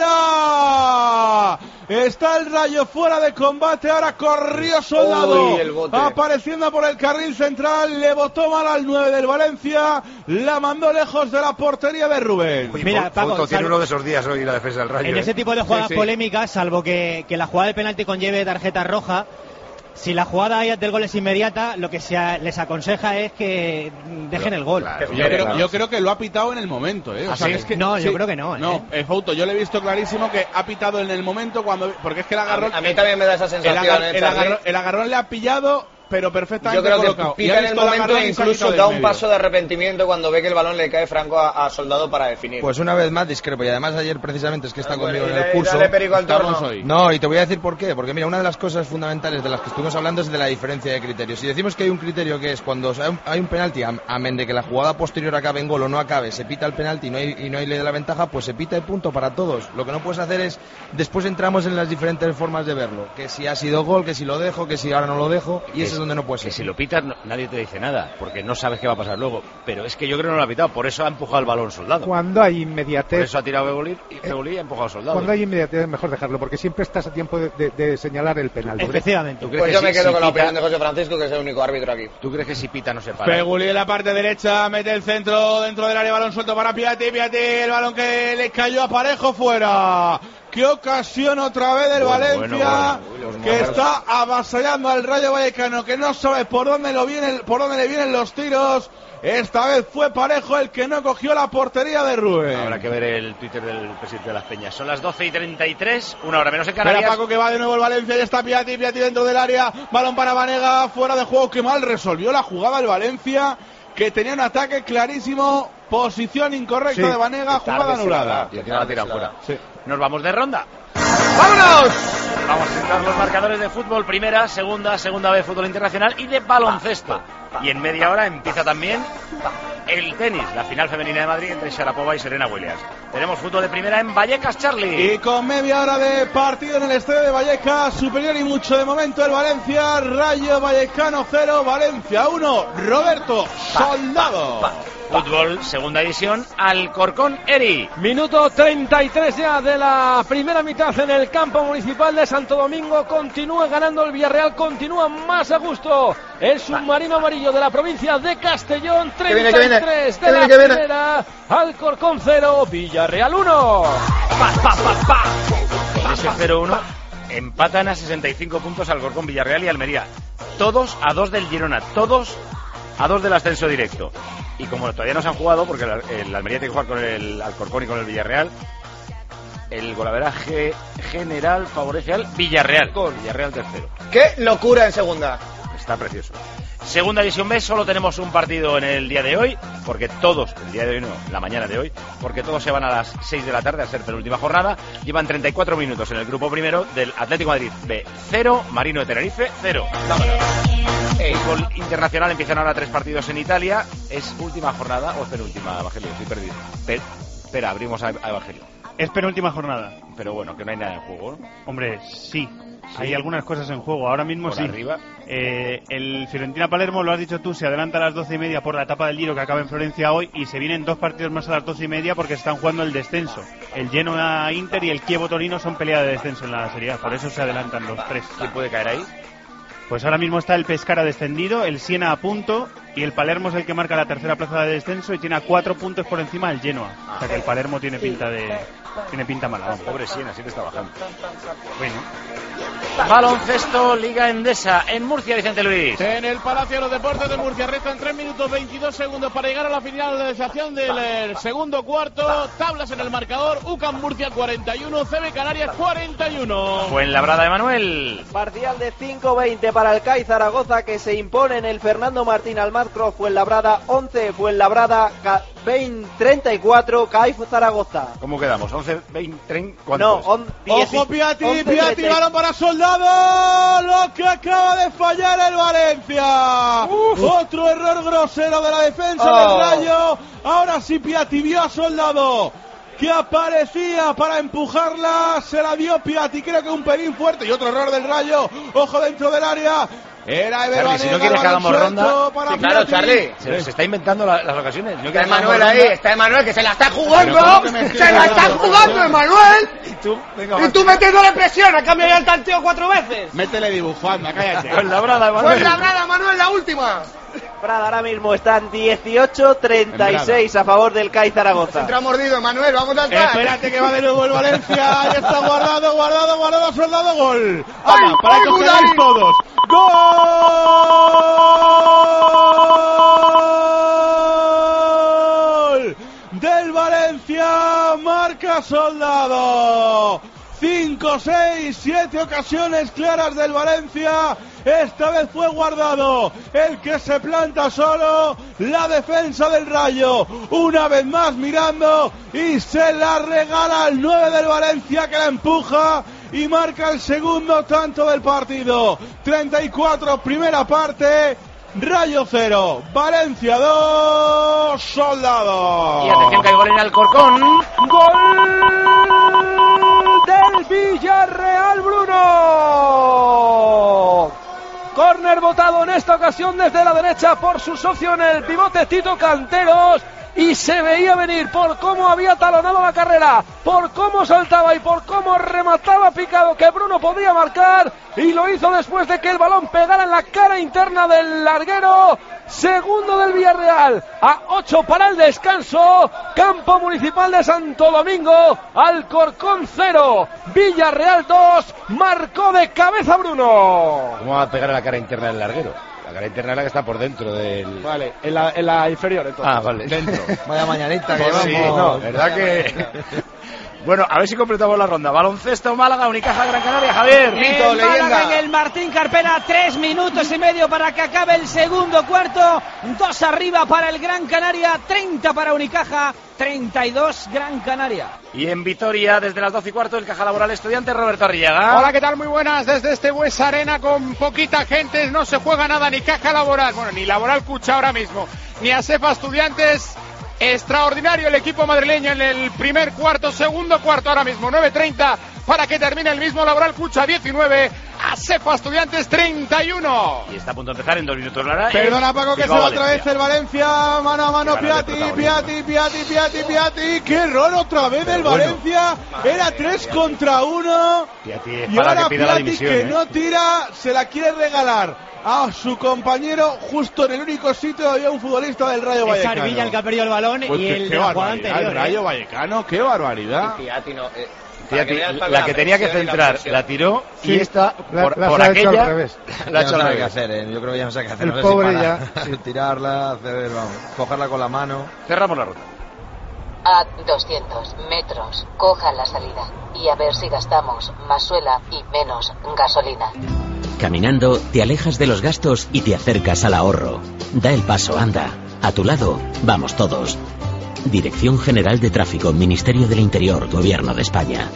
fuera. Está el Rayo fuera de combate, ahora corrió Soldado, apareciendo por el carril central, le botó mal al 9 del Valencia, la mandó lejos de la portería de Rubén. Mira, Paco, tiene uno de esos días hoy la defensa del Rayo. En ese tipo de jugadas polémicas, salvo que la jugada del penalti conlleve tarjeta roja, si la jugada del gol es inmediata, lo que les aconseja es que dejen el gol. Claro, yo creo que lo ha pitado en el momento, ¿eh? O sea, es que, yo creo que no. No, Fouto, yo le he visto clarísimo que ha pitado en el momento porque es que el agarrón... A mí también me da esa sensación. El agarrón le ha pillado, pero perfectamente yo creo colocado. Que pica en el momento e incluso da un paso de arrepentimiento cuando ve que el balón le cae franco a Soldado para definir. Pues una vez más discrepo, y además ayer precisamente es que está conmigo en el curso. No, y te voy a decir por qué, porque mira, una de las cosas fundamentales de las que estuvimos hablando es de la diferencia de criterios. Si decimos que hay un criterio que es cuando hay un penalti, amén de que la jugada posterior acabe en gol o no acabe, se pita el penalti y no hay ley de la ventaja, pues se pita el punto para todos. Lo que no puedes hacer es, después entramos en las diferentes formas de verlo, que si ha sido gol, que si lo dejo, que si ahora no lo dejo, y eso es donde no puedes ser. Si lo pitas, nadie te dice nada, porque no sabes qué va a pasar luego. Pero es que yo creo que no lo ha pitado, por eso ha empujado el balón Soldado. Cuando hay inmediatez... Por eso ha tirado Febulí y ha empujado a Soldado. Cuando hay inmediatez es mejor dejarlo, porque siempre estás a tiempo de señalar el penalti. Efectivamente. Pues yo me quedo con la opinión de José Francisco, que es el único árbitro aquí. ¿Tú crees que si pita no se para? Febulí en la parte derecha, mete el centro dentro del área, balón suelto para Piatti, el balón que le cayó a Parejo, fuera. Qué ocasión otra vez del Valencia, que está avasallando al Rayo Vallecano, que no sabe por dónde le vienen los tiros. Esta vez fue Parejo el que no cogió la portería de Rubén. Habrá que ver el Twitter del presidente de las Peñas. Son las 12:33, una hora menos en Canarias. Espera Paco, que va de nuevo el Valencia, ya está Piatti dentro del área, balón para Banega, fuera de juego. Qué mal resolvió la jugada el Valencia, que tenía un ataque clarísimo, posición incorrecta de Banega, jugada anulada. Y la tiran fuera. Sí. Nos vamos de ronda. ¡Vámonos! Vamos a sentar los marcadores de fútbol, primera, segunda B, fútbol internacional y de baloncesto. Y en media hora empieza también el tenis, la final femenina de Madrid entre Sharapova y Serena Williams. Tenemos fútbol de primera en Vallecas, Charlie. Y con media hora de partido en el estadio de Vallecas, superior y mucho de momento el Valencia, Rayo Vallecano 0, Valencia 1, Roberto Soldado. Fútbol, segunda división, Alcorcón, Eri. Minuto 33 ya de la primera mitad en el campo municipal de Santo Domingo. Continúa ganando el Villarreal, continúa más a gusto el submarino amarillo de la provincia de Castellón. 33 de la primera, Alcorcón 0, Villarreal 1. En ese 0-1 empatan a 65 puntos Alcorcón, Villarreal y Almería. Todos a 2 del Girona, todos a 2 del ascenso directo. Y como todavía no se han jugado, porque el Almería tiene que jugar con el Alcorcón y con el Villarreal, el golaveraje general favorece al Villarreal. Con Villarreal tercero. ¡Qué locura en segunda! está precioso. Segunda División B, solo tenemos un partido en el día de hoy, porque todos, el día de hoy no, la mañana de hoy, porque todos se van a las 6 de la tarde a ser penúltima jornada. Llevan 34 minutos en el grupo primero del Atlético Madrid B 0, Marino de Tenerife 0. El fútbol internacional empiezan ahora 3 partidos en Italia. ¿Es última jornada o es penúltima, Evangelio? Estoy perdido. Espera, abrimos a Evangelio. Es penúltima jornada. Pero bueno, que no hay nada en juego, ¿no? Hombre, sí. Hay algunas cosas en juego, ahora mismo por sí. Arriba. El Fiorentina-Palermo, lo has dicho tú, se adelanta a las 12:30 por la etapa del Giro que acaba en Florencia hoy, y se vienen 2 partidos más a las 12:30 porque se están jugando el descenso. El Genoa-Inter y el Chievo-Torino son pelea de descenso en la Serie A, por eso se adelantan los 3. ¿Quién puede caer ahí? Pues ahora mismo está el Pescara descendido, el Siena a punto, y el Palermo es el que marca la tercera plaza de descenso y tiene a 4 puntos por encima del Genoa. O sea que el Palermo tiene pinta mala. Vamos. Pobre Siena, siempre está bajando. Bueno. Baloncesto, Liga Endesa, en Murcia, Vicente Luis. En el Palacio de los Deportes de Murcia restan 3 minutos 22 segundos para llegar a la finalización del segundo cuarto. Tablas en el marcador: UCAM Murcia 41, CB Canarias 41. Fuenlabrada, Emanuel. Parcial de 5-20 para el CAI Zaragoza, que se impone en el Fernando Martín Almazcro. Fuenlabrada 11, Fuenlabrada 34, CAI Zaragoza. ¿Cómo quedamos? 11, 20, 30, ¿cuántos? No, ojo, Piatti, balón para Soldado, lo que acaba de fallar el Valencia. Otro error grosero de la defensa del Rayo. Ahora sí Piatti vio a Soldado, que aparecía para empujarla, se la dio Piatti, creo que un pelín fuerte, y otro error del Rayo. Ojo dentro del área. Era Charlie, si no quieres que hagamos ronda. Sí, claro, Charlie. Se está inventando las ocasiones. No está Emanuel ahí, está Emanuel que se la está jugando. ¡Se la está jugando, Emanuel! Y tú metiéndole presión, a cambio ya el tanteo 4 veces. Métele dibujo, anda, cállate. Fuenlabrada, Emanuel. Fuenlabrada, Manuel, la última. Prada ahora mismo están 18-36 a favor del CAI Zaragoza. Entra mordido, Manuel, vamos a entrar. Espérate que va de nuevo el Valencia. Ahí está guardado, Soldado, gol. ¡Ay, para que os quedáis todos! ¡Gol! Del Valencia, marca Soldado. 5, 6, 7 ocasiones claras del Valencia. Esta vez fue Guardado el que se planta solo. La defensa del Rayo una vez más mirando y se la regala al 9 del Valencia, que la empuja y marca el segundo tanto del partido. 34, primera parte. Rayo 0, Valencia 2, Soldado. Y atención que hay gol en Alcorcón. ¡Gol del Villarreal, Bruno! Córner votado en esta ocasión desde la derecha por su socio en el pivote, Tito Canteros. Y se veía venir por cómo había talonado la carrera, por cómo saltaba y por cómo remataba picado, que Bruno podía marcar, y lo hizo después de que el balón pegara en la cara interna del larguero. Segundo del Villarreal, a 8 para el descanso. Campo Municipal de Santo Domingo, Alcorcón 0, Villarreal 2, marcó de cabeza Bruno. ¿Cómo va a pegar en la cara interna del larguero? La cara interna es la que está por dentro del... Vale, en la inferior entonces. Ah, vale. Dentro. Vaya mañanita que pues llevamos. Sí, no, ¿verdad que...? Bueno, a ver si completamos la ronda. Baloncesto, Málaga, Unicaja, Gran Canaria, Javier. El Málaga en el Martín Carpena, 3 minutos y medio para que acabe el segundo cuarto. 2 arriba para el Gran Canaria, 30 para Unicaja, 32 Gran Canaria. Y en Vitoria, desde las 12:15, el Caja Laboral Estudiante, Roberto Arriaga. Hola, ¿qué tal? Muy buenas. Desde este Buesa Arena con poquita gente, no se juega nada, ni Caja Laboral, bueno, ni Laboral Cucha ahora mismo, ni Asefa Estudiantes. Extraordinario el equipo madrileño en el primer cuarto, segundo cuarto ahora mismo, 9:30 para que termine el mismo. Laboral Cucha 19, Asefa Estudiantes 31. Y está a punto de empezar en 2 minutos, Lara. Perdona, Paco, que se va otra vez el Valencia, mano a mano, Piatti. ¡Qué error otra vez del Valencia! Era 3 contra 1. Y ahora Piatti, que no tira, se la quiere regalar a su compañero justo en el único sitio donde había un futbolista del Rayo Vallecano. Es Arvilla el que ha perdido el balón, pues y el de la jugada anterior. El Rayo Vallecano, qué barbaridad. Piatti no, la que tenía que centrar la tiró, sí, y esta por aquella la ha hecho al revés. Yo creo que ya no sabe qué hacer. El pobre ya tirarla, hacer, vamos, cogerla con la mano. Cerramos la ruta. A 200 metros, coja la salida y a ver si gastamos más suela y menos gasolina. Caminando, te alejas de los gastos y te acercas al ahorro. Da el paso, anda. A tu lado, vamos todos. Dirección General de Tráfico, Ministerio del Interior, Gobierno de España.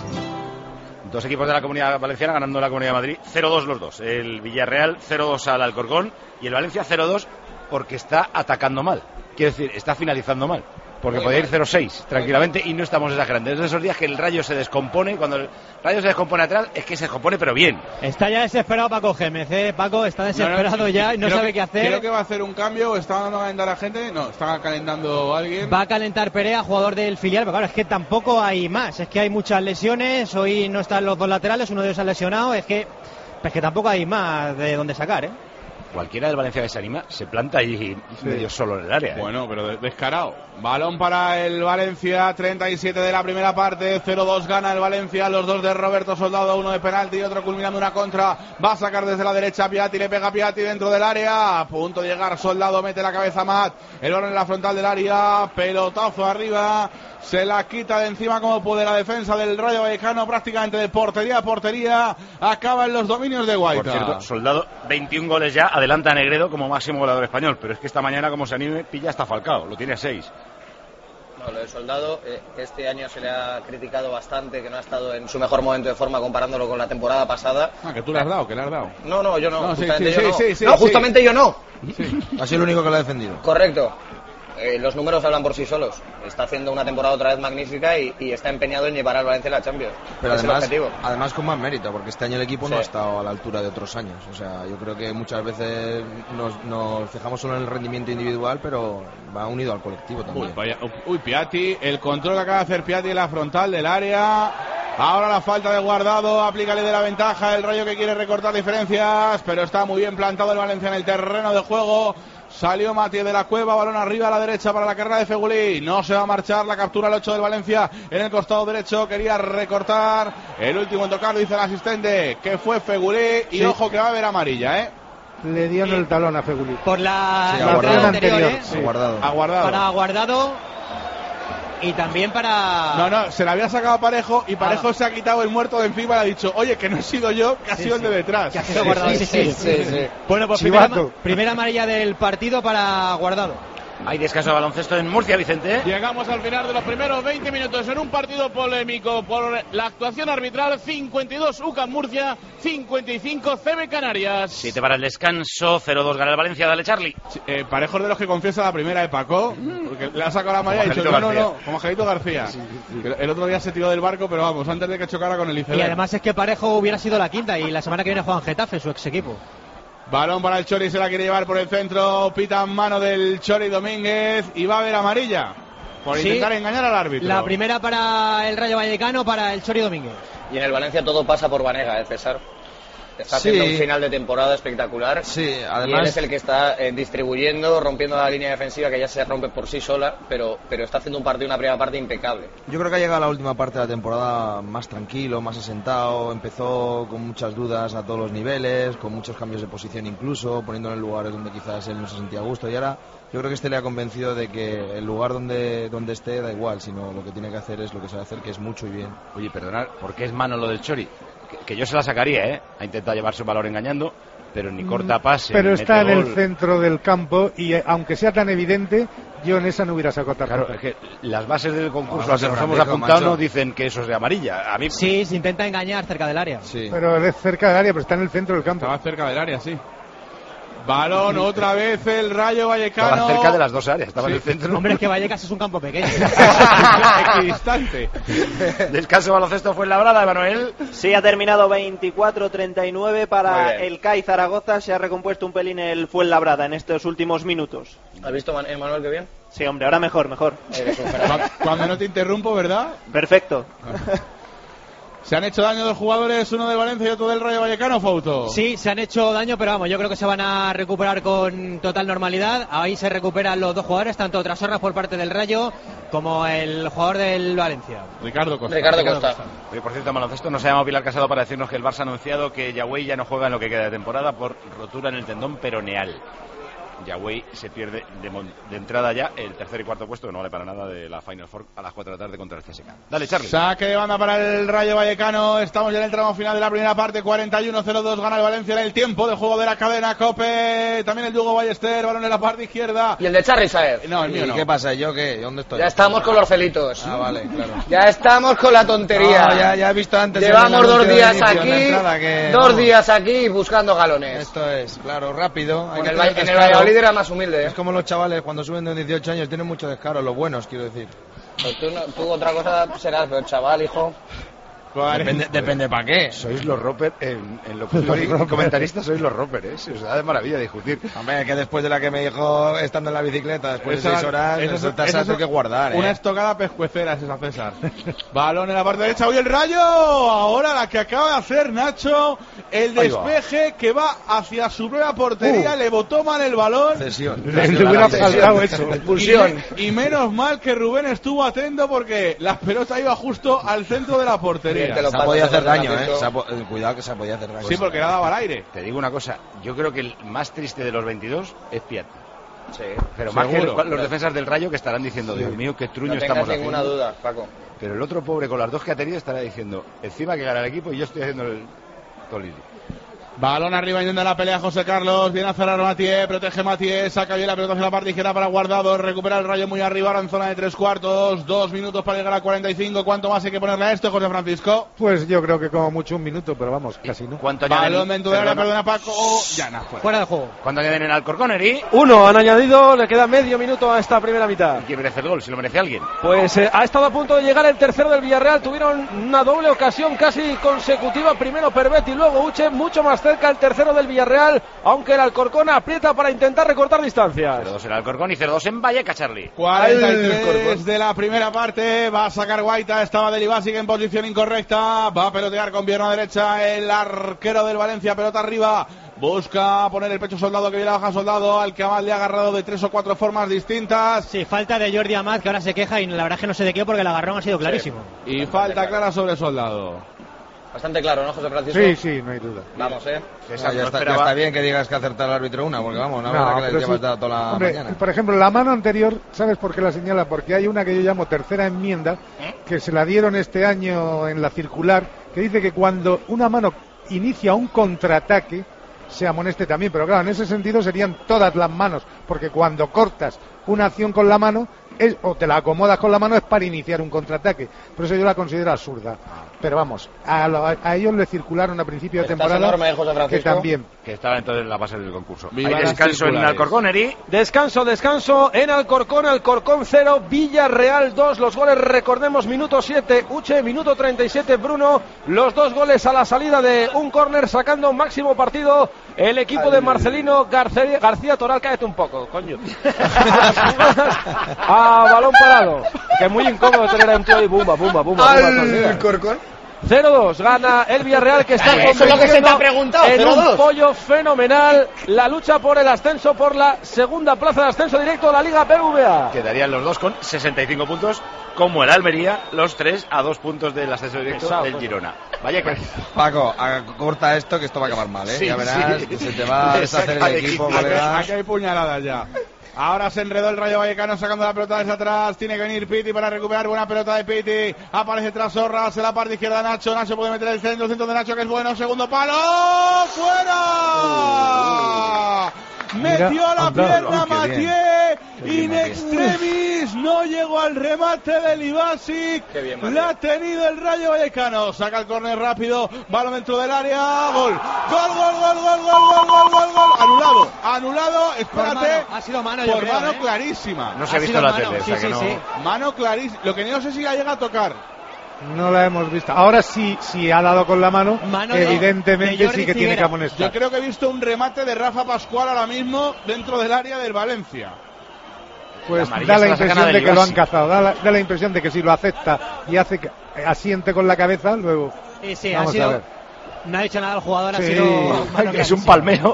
Dos equipos de la Comunidad Valenciana ganando la Comunidad de Madrid, 0-2 los dos. El Villarreal 0-2 al Alcorcón y el Valencia 0-2 porque está atacando mal. Quiero decir, está finalizando mal. Porque podría ir 0-6 tranquilamente y no estamos exagerando. Es de esos días que el Rayo se descompone. Cuando el Rayo se descompone atrás, es que se descompone, pero bien. Está ya desesperado Paco Gémez, Paco está desesperado ya y no sabe qué hacer. Creo que va a hacer un cambio. ¿Está dando a calentar a gente? No, está calentando a alguien. Va a calentar Perea, jugador del filial, pero claro, es que tampoco hay más. Es que hay muchas lesiones. Hoy no están los dos laterales, uno de ellos ha lesionado. Es que tampoco hay más de dónde sacar, Cualquiera del Valencia que se anima se planta ahí medio solo en el área. Bueno, pero descarado. Balón para el Valencia, 37 de la primera parte, 0-2 gana el Valencia, los dos de Roberto Soldado, uno de penalti y otro culminando una contra. Va a sacar desde la derecha Piatti, le pega Piatti dentro del área, a punto de llegar Soldado, mete la cabeza Matt, el balón en la frontal del área, pelotazo arriba. Se la quita de encima como puede la defensa del Rayo Vallecano, prácticamente de portería a portería. Acaba en los dominios de Guaita. Por cierto, Soldado, 21 goles ya, adelanta a Negredo como máximo goleador español. Pero es que esta mañana, como se anime, pilla hasta Falcao, lo tiene a 6. No, lo de Soldado, este año se le ha criticado bastante, que no ha estado en su mejor momento de forma comparándolo con la temporada pasada. Que tú le has dado, que le has dado. No, yo no. Justamente yo no. Justamente yo no. Ha sido el único que lo ha defendido. Correcto. Los números hablan por sí solos. Está haciendo una temporada otra vez magnífica y está empeñado en llevar al Valencia a la Champions. Pero además con más mérito, porque este año el equipo no ha estado a la altura de otros años. O sea, yo creo que muchas veces nos fijamos solo en el rendimiento individual, pero va unido al colectivo también. Uy, Piatti, el control que acaba de hacer Piatti en la frontal del área. Ahora la falta de Guardado, aplícale de la ventaja, el Rayo que quiere recortar diferencias, pero está muy bien plantado el Valencia en el terreno de juego. Salió Mati de la Cueva, balón arriba a la derecha para la carrera de Fegulí. No se va a marchar, la captura el 8 del Valencia en el costado derecho. Quería recortar. El último en tocar, dice el asistente, que fue Fegulí. Y ojo que va a haber amarilla, Le dio en el talón a Fegulí. Por la entrada anterior. Aguardado. Para Guardado. Y también para... No, se la había sacado a Parejo y Parejo se ha quitado el muerto de encima y le ha dicho, oye, que no he sido yo, que ha sido el de detrás. Que ha sido Guardado, sí. Bueno, pues primera amarilla del partido para Guardado. Hay descanso de baloncesto en Murcia, Vicente. Llegamos al final de los primeros 20 minutos en un partido polémico por la actuación arbitral. 52 UCAM Murcia, 55 CB Canarias. 7 para el descanso, 0-2 gana el Valencia, dale Charlie. Parejo de los que confiesa la primera de Paco, porque le ha sacado la malla y ha dicho no, como Angelito García. El otro día se tiró del barco, pero vamos, antes de que chocara con el iceberg. Y además es que Parejo hubiera sido la quinta y la semana que viene juega en Getafe, su ex equipo. Balón para el Chori, se la quiere llevar por el centro, pita en mano del Chori Domínguez y va a haber amarilla por intentar engañar al árbitro. La primera para el Rayo Vallecano, para el Chori Domínguez. Y en el Valencia todo pasa por Banega, César. Está haciendo un final de temporada espectacular. Sí, además. Y él es el que está distribuyendo, rompiendo la línea defensiva que ya se rompe por sí sola, pero está haciendo un partido, una primera parte impecable. Yo creo que ha llegado a la última parte de la temporada más tranquilo, más asentado. Empezó con muchas dudas a todos los niveles, con muchos cambios de posición incluso, poniéndolo en lugares donde quizás él no se sentía a gusto. Y ahora yo creo que le ha convencido de que el lugar donde esté da igual, sino lo que tiene que hacer es lo que sabe hacer, que es mucho y bien. Oye, perdonad, ¿por qué es mano lo del Chori? Que yo se la sacaría, Ha intentado llevarse un valor engañando, pero ni corta pase. Pero ni está mete en gol. el centro del campo y aunque sea tan evidente, yo en esa no hubiera sacado tarjeta. Claro, es que las bases del concurso a las que nos hemos apuntado no dicen que eso es de amarilla. A mí... Sí, se intenta engañar cerca del área. Sí. Pero es cerca del área, pero está en el centro del campo. Estaba cerca del área, sí. Balón otra vez el Rayo Vallecano. Estaba cerca de las dos áreas, estaba en el centro. Hombre, es que Vallecas es un campo pequeño. Equidistante. Descanso baloncesto fue Labrada, Emanuel. Sí, ha terminado 24-39 para el CAI Zaragoza. Se ha recompuesto un pelín el Fuenlabrada en estos últimos minutos. ¿Has visto, Emanuel, qué bien? Sí, hombre, ahora mejor. Cuando no te interrumpo, ¿verdad? Perfecto. ¿Se han hecho daño dos jugadores, uno del Valencia y otro del Rayo Vallecano, Fauto? Sí, se han hecho daño, pero vamos, yo creo que se van a recuperar con total normalidad. Ahí se recuperan los dos jugadores, tanto Trasorras por parte del Rayo como el jugador del Valencia. Ricardo Costa. Oye, por cierto, en baloncesto nos ha llamado Pilar Casado para decirnos que el Barça ha anunciado que Yagüey ya no juega en lo que queda de temporada por rotura en el tendón peroneal. Yahweh se pierde de entrada ya el tercer y cuarto puesto, que no vale para nada, de la Final Four a las 4 de la tarde contra el CSKA. Dale, Charlie. Saque de banda para el Rayo Vallecano. Estamos ya en el tramo final de la primera parte. 41-02 gana el Valencia en el tiempo de juego de la cadena COPE. También el Hugo Ballester, balón en la parte izquierda. Y el de Charly Saez. No, el mío no. ¿Qué pasa? ¿Yo qué? ¿Dónde estoy? Ya estamos con los celitos. Ah, vale, claro. Ya estamos con la tontería. No, ya he visto antes. Llevamos 2 días inicio, aquí, 2 días aquí buscando galones. Esto es, claro, rápido. En el Valladolid era más humilde. Es como los chavales cuando suben de 18 años, tienen mucho descaro, los buenos, quiero decir. Pues tú otra cosa serás, pero chaval, hijo. Depende para qué. Sois los Roper, en locutor y comentaristas sois los Roper, ¿eh? Se os da de maravilla discutir. Hombre, que después de la que me dijo estando en la bicicleta, después de 6 horas, esa hay que guardar, Una estocada pescuecera es esa, César. Balón en la parte derecha, hoy el Rayo. Ahora la que acaba de hacer Nacho, el despeje que va hacia su propia portería, le botó mal el balón. Cesión. Le hubiera faltado eso. Expulsión. Y menos mal que Rubén estuvo atento porque la pelota iba justo al centro de la portería. Se ha podido hacer daño, cuidado que se ha podido hacer daño. Sí, porque la daba al aire. Te digo una cosa, yo creo que el más triste de los 22 es Piatti. Sí, pero más que los defensas del Rayo, que estarán diciendo, Dios mío, qué truño estamos haciendo. No tengas ninguna duda, Paco. Pero el otro pobre, con las 2 que ha tenido, estará diciendo, encima que gana el equipo y yo estoy haciendo el tolili. Balón arriba, yendo a la pelea José Carlos, viene a cerrar Mathieu, protege Mathieu, saca bien la pelota hacia la parte izquierda para Guardado, recupera el Rayo muy arriba, ahora en zona de 3/4, 2 minutos para llegar a 45, ¿cuánto más hay que ponerle a esto, José Francisco? Pues yo creo que como mucho 1 minuto, pero vamos, casi no. Balón dentro de la área, perdona Paco, ya fuera del juego. ¿Cuánto añaden en Alcorcón, Eri? 1 han añadido, le queda medio minuto a esta primera mitad. ¿Quién merece el gol? Si lo merece alguien. Pues ha estado a punto de llegar el tercero del Villarreal, tuvieron una doble ocasión casi consecutiva, primero Perbetti y luego Uche, mucho más cerca el tercero del Villarreal, aunque el Alcorcón aprieta para intentar recortar distancias. 0-2 en Alcorcón y 0-2 en Vallecas, Charlie. 43 de la primera parte, va a sacar Guaita, estaba Delibasic en posición incorrecta, va a pelotear con pierna derecha el arquero del Valencia, pelota arriba, busca poner el pecho Soldado, que viene a baja Soldado, al que Amat le ha agarrado de 3 o 4 formas distintas. Sí, falta de Jordi Amat, que ahora se queja y la verdad es que no sé de qué porque el agarrón ha sido clarísimo. Sí. Y falta clara sobre Soldado. Bastante claro, ¿no, José Francisco? Sí, no hay duda. Vamos, ya está bien que digas que acerta el árbitro una, porque vamos, la verdad que le llevas toda la mañana. Por ejemplo, la mano anterior, ¿sabes por qué la señala? Porque hay una que yo llamo tercera enmienda, que se la dieron este año en la circular, que dice que cuando una mano inicia un contraataque, se amoneste también, pero claro, en ese sentido serían todas las manos, porque cuando cortas una acción con la mano, o te la acomodas con la mano, es para iniciar un contraataque. Por eso yo la considero absurda. Pero vamos, a ellos le circularon a principio de temporada que también. Que estaba entonces en la base del concurso. Hay descanso en Alcorcón, Eri. Descanso en Alcorcón 0, Villarreal 2, los goles recordemos, minuto 7 Uche, minuto 37 Bruno, los 2 goles a la salida de un córner, sacando máximo partido el equipo de Marcelino García Toral. Cállate un poco, coño. A balón parado, que es muy incómodo tener a un tío ahí, bumba. Alcorcón 0-2, gana el Villarreal, que está eso es lo que se te ha preguntado, en 0-2. Un pollo fenomenal, la lucha por el ascenso, por la segunda plaza de ascenso directo a la Liga BBVA. Quedarían los dos con 65 puntos, como el Almería, los 3 a 2 puntos del ascenso directo del Girona. Vaya que... Paco, corta esto, que esto va a acabar mal, ¿eh? Sí, ya verás, que se te va a deshacer el equipo, colega. Aquí hay puñaladas ya. Ahora se enredó el Rayo Vallecano sacando la pelota desde atrás. Tiene que venir Piti para recuperar. Buena pelota de Piti. Aparece tras Sorras en la parte izquierda Nacho. Nacho puede meter el centro de Nacho, que es bueno. Segundo palo. ¡Fuera! Metió la pierna Mathieu. In extremis. No llegó al remate de Libasic. La ha tenido el Rayo Vallecano. Saca el córner rápido. Balón dentro del área. Gol. Gol. Anulado. Espérate. Ha sido mano, por mano clarísima. No se ha visto la tele. Sí. Mano clarísima. Lo que no sé si la llega a tocar. No la hemos visto. Ahora sí ha dado con la mano evidentemente sí que tiene que amonestar. Yo creo que he visto un remate de Rafa Pascual ahora mismo dentro del área del Valencia. Pues da la impresión de que lo han cazado, da la impresión de que si lo acepta y hace que asiente con la cabeza, luego sí, vamos a ver. no ha dicho nada el jugador, Sí. ha sido... Es un palmeo.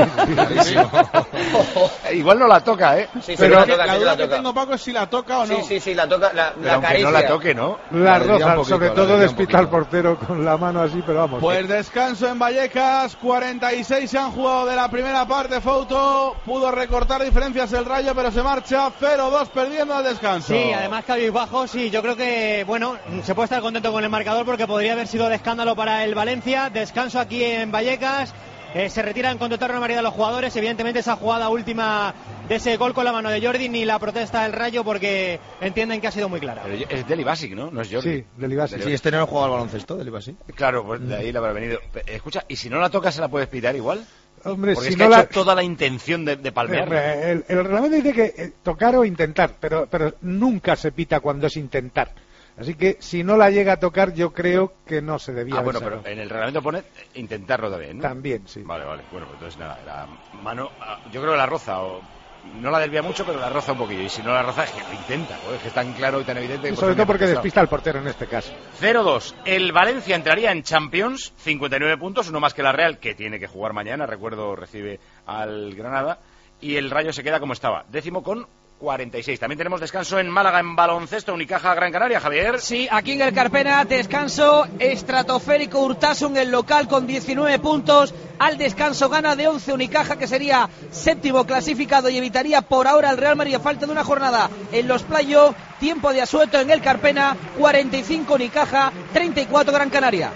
Igual no la toca, ¿eh? Sí, Pero sí, la duda que toca. tengo, Paco, es si la toca o no. Sí, la toca, la Pero aunque acaricia. no la toque, ¿no? La desvía un roza, poquito, sobre la todo desvía un despista al poquito. portero con la mano así, pero vamos. Pues descanso en Vallecas, 46 se han jugado de la primera parte. Fouto pudo recortar diferencias el Rayo, pero se marcha 0-2 perdiendo al descanso. Sí, además cabizbajo, sí, yo creo que, bueno, se puede estar contento con el marcador porque podría haber sido de escándalo para el Valencia. Descanso aquí en Vallecas. Se retiran con total normalidad los jugadores. Evidentemente esa jugada última de ese gol con la mano de Jordi ni la protesta del Rayo porque entienden que ha sido muy clara. Pero es Deli Basic, ¿no? No es Jordi. Sí, Deli Basic. Sí, este no ha jugado al baloncesto, Deli Basic. Claro, pues de ahí le habrá venido. Escucha, ¿y si no la toca se la puedes pitar igual? Hombre, Porque si es que no ha la... hecho toda la intención de palmear. El reglamento dice que tocar o intentar, pero nunca se pita cuando es intentar. Así que si no la llega a tocar, yo creo que no se debía haber Bueno, sacado. pero en el reglamento pone intentarlo también, ¿no? También, sí. Vale. Bueno, pues entonces nada, la mano, yo creo que la roza, o no la desvía mucho, pero la roza un poquillo. Y si no la roza, es que lo intenta, es que es tan claro y tan evidente. Y sobre todo porque despista al portero en este caso. 0-2. El Valencia entraría en Champions, 59 puntos, uno más que la Real, que tiene que jugar mañana, recuerdo, recibe al Granada. Y el Rayo se queda como estaba, décimo con 46. También tenemos descanso en Málaga en baloncesto, Unicaja Gran Canaria, Javier. Sí, aquí en el Carpena, descanso estratosférico. Urtasun, el local, con 19 puntos. Al descanso gana de 11 Unicaja, que sería séptimo clasificado y evitaría por ahora al Real Madrid a falta de una jornada en los playoffs. Tiempo de asueto en el Carpena, 45 Unicaja, 34 Gran Canaria.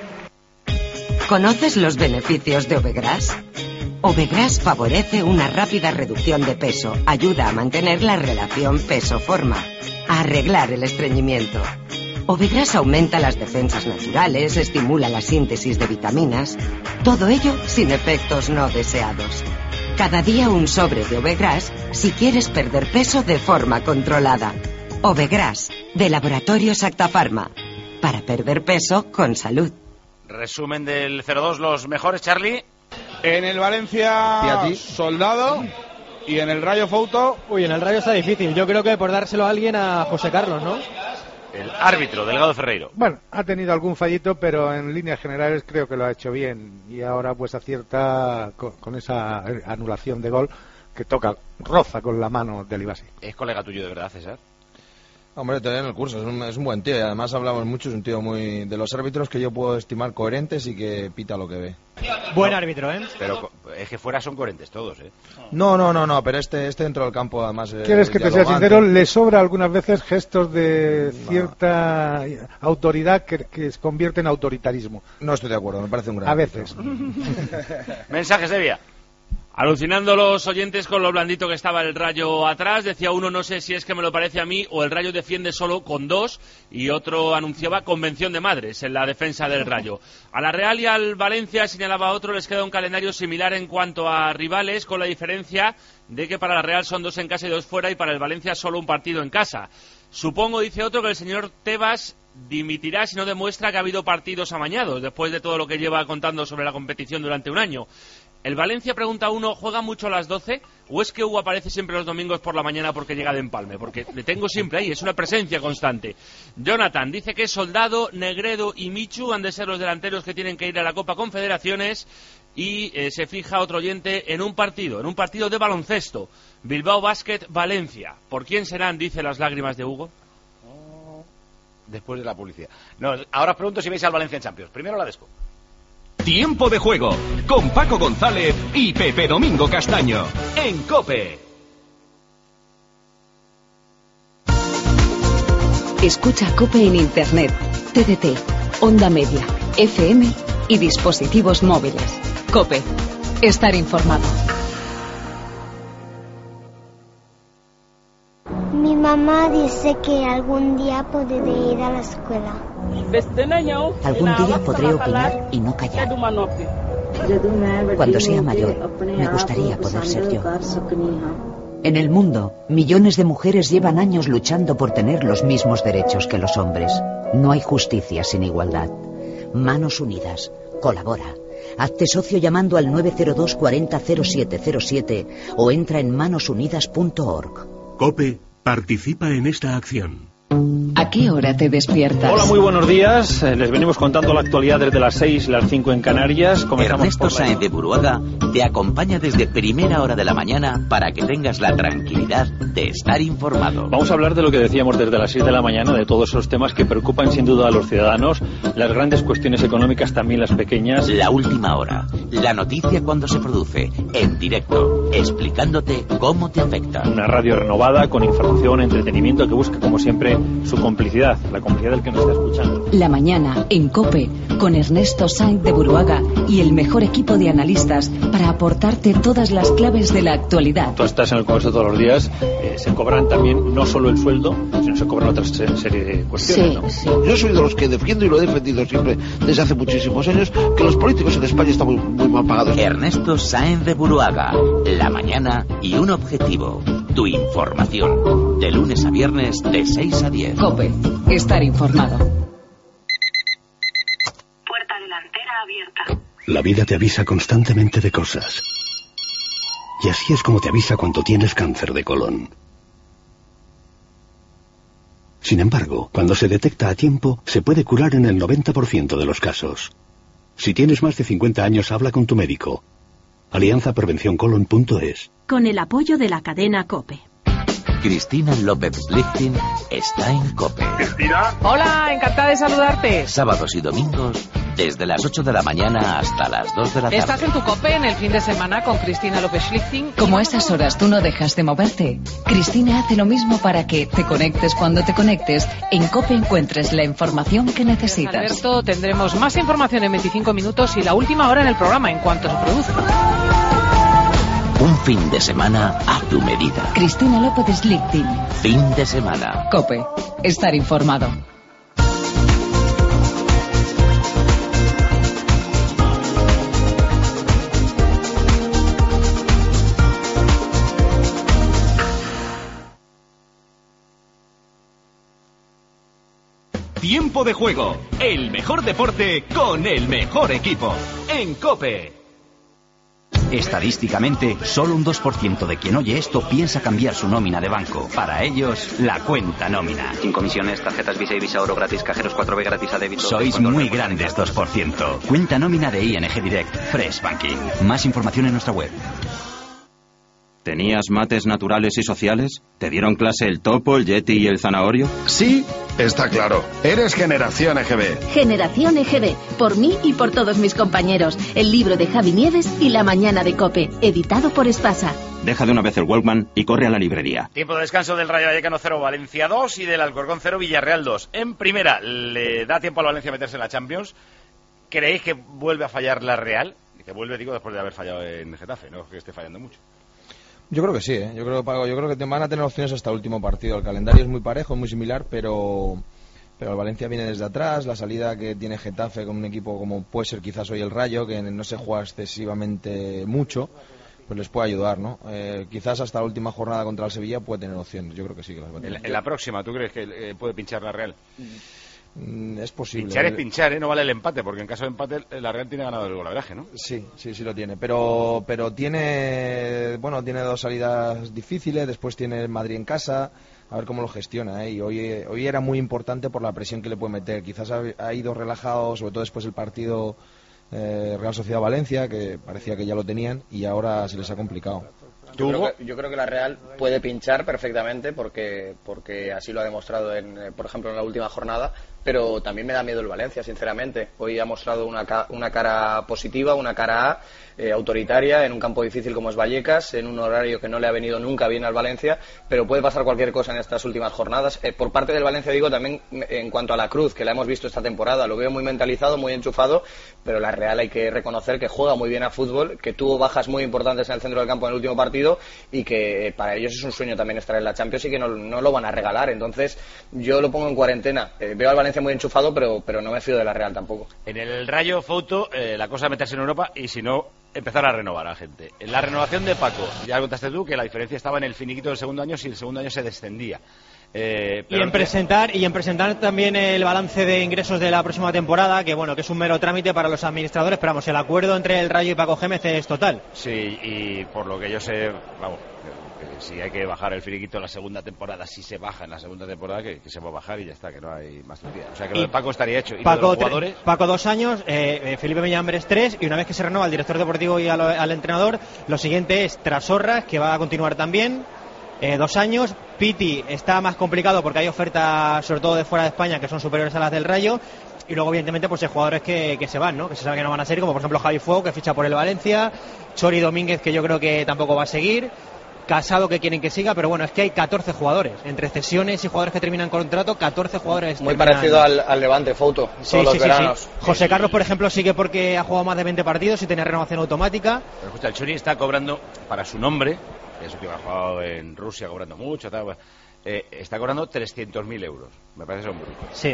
¿Conoces los beneficios de Ovegras? Ovegras favorece una rápida reducción de peso, ayuda a mantener la relación peso-forma, a arreglar el estreñimiento. Ovegras aumenta las defensas naturales, estimula la síntesis de vitaminas, todo ello sin efectos no deseados. Cada día un sobre de Ovegras si quieres perder peso de forma controlada. Ovegras, de Laboratorios Actafarma, para perder peso con salud. Resumen del 0-2, los mejores, Charlie. En el Valencia, Soldado. Y en el Rayo, Fouto. Uy, en el Rayo está difícil. Yo creo que por dárselo a alguien, a José Carlos, ¿no? El árbitro, Delgado Ferreiro. Bueno, ha tenido algún fallito, pero en líneas generales creo que lo ha hecho bien. Y ahora pues acierta con esa anulación de gol que roza con la mano de Libasi. ¿Es colega tuyo de verdad, César? Hombre, todavía en el curso, es un buen tío y además hablamos mucho, es un tío muy de los árbitros que yo puedo estimar coherentes y que pita lo que ve. Buen árbitro, ¿eh? Pero es que fuera son coherentes todos, ¿eh? No, pero este dentro del campo además... ¿Quieres que te sea sincero? Le sobra algunas veces gestos de cierta autoridad que se convierte en autoritarismo. No estoy de acuerdo, me parece un gran... A veces. Mensajes de vía. Alucinando los oyentes con lo blandito que estaba el Rayo atrás. Decía uno, no sé si es que me lo parece a mí o el Rayo defiende solo con dos, y otro anunciaba convención de madres en la defensa del Rayo. A la Real y al Valencia, señalaba otro, les queda un calendario similar en cuanto a rivales, con la diferencia de que para la Real son 2 en casa y 2 fuera, y para el Valencia solo un partido en casa. Supongo, dice otro, que el señor Tebas dimitirá si no demuestra que ha habido partidos amañados, después de todo lo que lleva contando sobre la competición durante un año. El Valencia, pregunta uno, ¿juega mucho a las 12? ¿O es que Hugo aparece siempre los domingos por la mañana porque llega de empalme? Porque le tengo siempre ahí, es una presencia constante. Jonathan dice que Soldado, Negredo y Michu han de ser los delanteros que tienen que ir a la Copa Confederaciones. Y se fija otro oyente en un partido de baloncesto. Bilbao Basket Valencia. ¿Por quién serán, dice las lágrimas de Hugo? Después de la publicidad. No, ahora os pregunto si veis al Valencia en Champions. Primero la Desco. Tiempo de juego con Paco González y Pepe Domingo Castaño en COPE. Escucha COPE en Internet, TDT, Onda Media, FM y dispositivos móviles. COPE. Estar informado. Mi mamá dice que algún día podré ir a la escuela. Algún día podré opinar y no callar. Cuando sea mayor, me gustaría poder ser yo. En el mundo, millones de mujeres llevan años luchando por tener los mismos derechos que los hombres. No hay justicia sin igualdad. Manos Unidas. Colabora. Hazte socio llamando al 902 40 0707 o entra en manosunidas.org. COPE participa en esta acción. ¿A ¿A qué hora te despiertas? Hola, muy buenos días. Les venimos contando la actualidad desde las 6 y las 5 en Canarias. Ernesto Sáenz de Buruaga te acompaña desde primera hora de la mañana para que tengas la tranquilidad de estar informado. Vamos a hablar de lo que decíamos desde las 6 de la mañana, de todos esos temas que preocupan sin duda a los ciudadanos, las grandes cuestiones económicas, también las pequeñas. La última hora, la noticia cuando se produce, en directo, explicándote cómo te afecta. Una radio renovada, con información, entretenimiento, que busca como siempre su complicidad, la complicidad del que nos está escuchando. La mañana en COPE con Ernesto Sáenz de Buruaga y el mejor equipo de analistas para aportarte todas las claves de la actualidad. Tú estás en el Congreso todos los días, se cobran también no solo el sueldo, sino se cobran otra serie de cuestiones. Sí, ¿no? Sí. Yo soy de los que defiendo y lo he defendido siempre desde hace muchísimos años, que los políticos en España están muy mal pagados. Ernesto Sáenz de Buruaga, la mañana y un objetivo, tu información, de lunes a viernes de 6 a 10. COPE, estar informado. Puerta delantera abierta. La vida te avisa constantemente de cosas. Y así es como te avisa cuando tienes cáncer de colon. Sin embargo, cuando se detecta a tiempo, se puede curar en el 90% de los casos. Si tienes más de 50 años, habla con tu médico. alianzaprevencioncolon.es. Con el apoyo de la cadena COPE. Cristina López Lichting está en COPE. ¿Cristina? Hola, encantada de saludarte. Sábados y domingos, desde las 8 de la mañana hasta las 2 de la tarde. Estás en tu COPE en el fin de semana con Cristina López Lichting. Como a esas horas tú no dejas de moverte, Cristina hace lo mismo para que te conectes cuando te conectes. En COPE encuentres la información que necesitas. Alberto, tendremos más información en 25 minutos y la última hora en el programa en cuanto se produzca. Un fin de semana a tu medida. Cristina López Lichting. Fin de semana. COPE. Estar informado. Tiempo de juego. El mejor deporte con el mejor equipo. En COPE. Estadísticamente, solo un 2% de quien oye esto piensa cambiar su nómina de banco. Para ellos, la cuenta nómina. Sin comisiones, tarjetas Visa y Visa Oro gratis, cajeros 4B gratis a débito. Sois muy grandes, 2%. Cuenta nómina de ING Direct, Fresh Banking. Más información en nuestra web. ¿Tenías mates naturales y sociales? ¿Te dieron clase el topo, el yeti y el zanahorio? Sí, está claro. Eres Generación EGB. Generación EGB. Por mí y por todos mis compañeros. El libro de Javi Nieves y La mañana de COPE. Editado por Espasa. Deja de una vez el Walkman y corre a la librería. Tiempo de descanso del Rayo Vallecano 0, Valencia 2 y del Alcorcón 0, Villarreal 2. En primera, ¿le da tiempo al Valencia a meterse en la Champions? ¿Creéis que vuelve a fallar la Real? Y que vuelve, digo, después de haber fallado en Getafe, no que esté fallando mucho. Yo creo que sí, ¿eh? Yo creo que van a tener opciones hasta el último partido. El calendario es muy parejo, muy similar, pero el Valencia viene desde atrás. La salida que tiene Getafe con un equipo como puede ser quizás hoy el Rayo, que no se juega excesivamente mucho, pues les puede ayudar, ¿no? Quizás hasta la última jornada contra el Sevilla puede tener opciones. Yo creo que sí que las va a tener. En la próxima, ¿tú crees que puede pinchar la Real? Es posible. Pinchar es pinchar, ¿eh? No vale el empate, porque en caso de empate la Real tiene ganado el golaveraje, ¿no? Sí lo tiene, pero tiene dos salidas difíciles, después tiene el Madrid en casa, a ver cómo lo gestiona, ¿eh? Y hoy era muy importante por la presión que le puede meter. Quizás ha ido relajado, sobre todo después del partido Real Sociedad Valencia, que parecía que ya lo tenían y ahora se les ha complicado. Yo creo que la Real puede pinchar perfectamente porque así lo ha demostrado por ejemplo en la última jornada, pero también me da miedo el Valencia, sinceramente. Hoy ha mostrado una cara positiva, una cara A, autoritaria, en un campo difícil como es Vallecas, en un horario que no le ha venido nunca bien al Valencia, pero puede pasar cualquier cosa en estas últimas jornadas. Por parte del Valencia, digo, también en cuanto a la Cruz, que la hemos visto esta temporada, lo veo muy mentalizado, muy enchufado, pero la Real hay que reconocer que juega muy bien a fútbol, que tuvo bajas muy importantes en el centro del campo en el último partido y que para ellos es un sueño también estar en la Champions y que no lo van a regalar. Entonces yo lo pongo en cuarentena. Veo al Valencia muy enchufado, pero no me fío de la Real tampoco. En el Rayo Foto, la cosa es meterse en Europa y si no, empezar a renovar a gente. En la renovación de Paco, ya contaste tú que la diferencia estaba en el finiquito del segundo año si el segundo año se descendía. Y en presentar también el balance de ingresos de la próxima temporada, que bueno, que es un mero trámite para los administradores, pero vamos, el acuerdo entre el Rayo y Paco Gémez es total. Sí, y por lo que yo sé, vamos, si hay que bajar el finiquito en la segunda temporada, si se baja en la segunda temporada, que se va a bajar y ya está, que no hay más tontería. O sea que lo de Paco estaría hecho. ¿Y Paco, lo de los jugadores? Paco 2 años, Felipe Mellambres 3, y una vez que se renueva al director deportivo y al entrenador, lo siguiente es Trasorras, que va a continuar también, 2 años. Piti está más complicado porque hay ofertas, sobre todo de fuera de España, que son superiores a las del Rayo. Y luego, evidentemente, pues hay jugadores que se van, ¿no? Que se sabe que no van a seguir, como por ejemplo Javi Fuego, que ficha por el Valencia, Chori Domínguez, que yo creo que tampoco va a seguir, Casado, que quieren que siga, pero bueno, es que hay 14 jugadores, entre cesiones y jugadores que terminan contrato, 14 jugadores. Muy parecido al Levante, Fouto, todos los veranos. Sí. José Carlos, por ejemplo, sigue porque ha jugado más de 20 partidos y tiene renovación automática. Pero escucha, el Chori está cobrando, para su nombre, eso que ha jugado en Rusia cobrando mucho, tal, está cobrando 300.000 euros, me parece son brutos. Sí.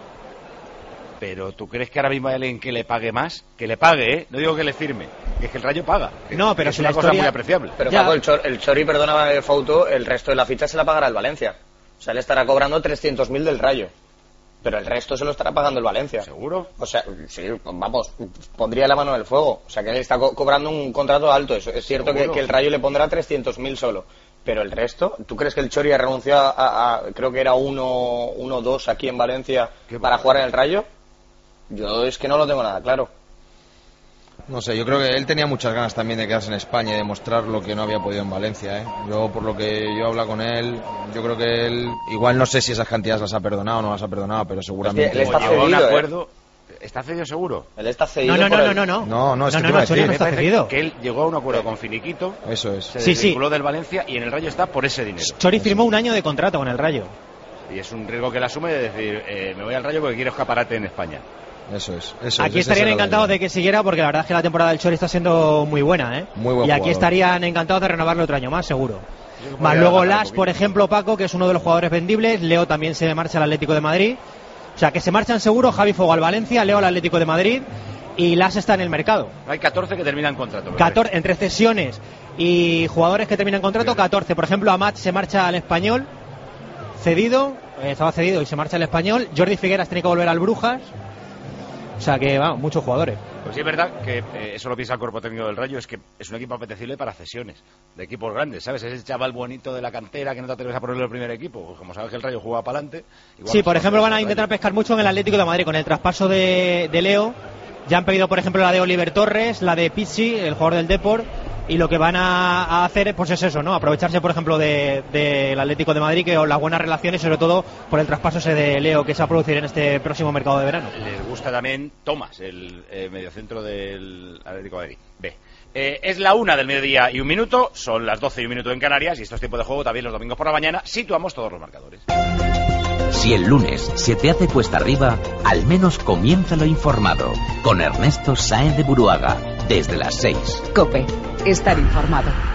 Pero ¿tú crees que ahora mismo hay alguien que le pague más? Que le pague, ¿eh? No digo que le firme, es que el Rayo paga. No, pero es una cosa muy apreciable. Pero Paco, el Chori, perdóname, Fouto, el resto de la ficha se la pagará el Valencia. O sea, él estará cobrando 300.000 del Rayo. Pero el resto se lo estará pagando el Valencia. ¿Seguro? O sea, sí, vamos, pondría la mano en el fuego. O sea, que él está cobrando un contrato alto. Es cierto que el Rayo le pondrá 300.000 solo. Pero el resto, ¿tú crees que el Chori ha renunciado a creo que era 1-2 aquí en Valencia para jugar en el Rayo? Yo es que no lo tengo nada claro. No sé, yo creo que él tenía muchas ganas también de quedarse en España y demostrar lo que no había podido en Valencia, ¿eh? Yo, por lo que yo hablo con él, yo creo que él, igual no sé si esas cantidades las ha perdonado o no las ha perdonado, pero seguramente... Es que él está cedido, un acuerdo, ¿está cedido seguro? Él está cedido. No, es que no está cedido. Que él llegó a un acuerdo con Finiquito, eso es. Se desvinculó del Valencia y en el Rayo está por ese dinero. Chori firmó un año de contrato con el Rayo. Y es un riesgo que él asume de decir, me voy al Rayo porque quiero escaparate en España. Eso es. Aquí estarían encantados de que siguiera, porque la verdad es que la temporada del Chori está siendo muy buena, ¿eh? Muy buen y aquí jugador. estarían encantados de renovarlo otro año más, seguro. Más luego Las, por ejemplo, Paco, que es uno de los jugadores vendibles. Leo también se marcha al Atlético de Madrid. O sea, que se marchan seguro. Javi Fuego al Valencia, Leo al Atlético de Madrid y Las está en el mercado. Hay 14 que terminan contrato. 14, entre cesiones y jugadores que terminan contrato, 14. Por ejemplo, Amat se marcha al Español, cedido, estaba cedido y se marcha al Español. Jordi Figueras tiene que volver al Brujas. O sea que, vamos, muchos jugadores. Pues sí, es verdad que eso lo piensa el cuerpo técnico del Rayo, es que es un equipo apetecible para cesiones, de equipos grandes, ¿sabes? Ese chaval bonito de la cantera que no te atreves a ponerlo en el primer equipo, pues como sabes que el Rayo juega para adelante... Sí, por ejemplo, van a intentar pescar mucho en el Atlético de Madrid, con el traspaso de Leo. Ya han pedido, por ejemplo, la de Oliver Torres, la de Pizzi, el jugador del Depor, y lo que van a hacer pues es eso, ¿no? Aprovecharse, por ejemplo, del Atlético de Madrid, que las buenas relaciones, sobre todo por el traspaso ese de Leo que se va a producir en este próximo mercado de verano. Les gusta también Tomás, el mediocentro del Atlético de Madrid. B. Es la 1 del mediodía y 1 minuto, son las 12 y 1 minuto en Canarias, y esto es tiempo de juego también los domingos por la mañana. Situamos todos los marcadores. Si el lunes se te hace cuesta arriba, al menos comiénzalo informado, con Ernesto Sáenz de Buruaga, desde las 6. COPE, estar informado.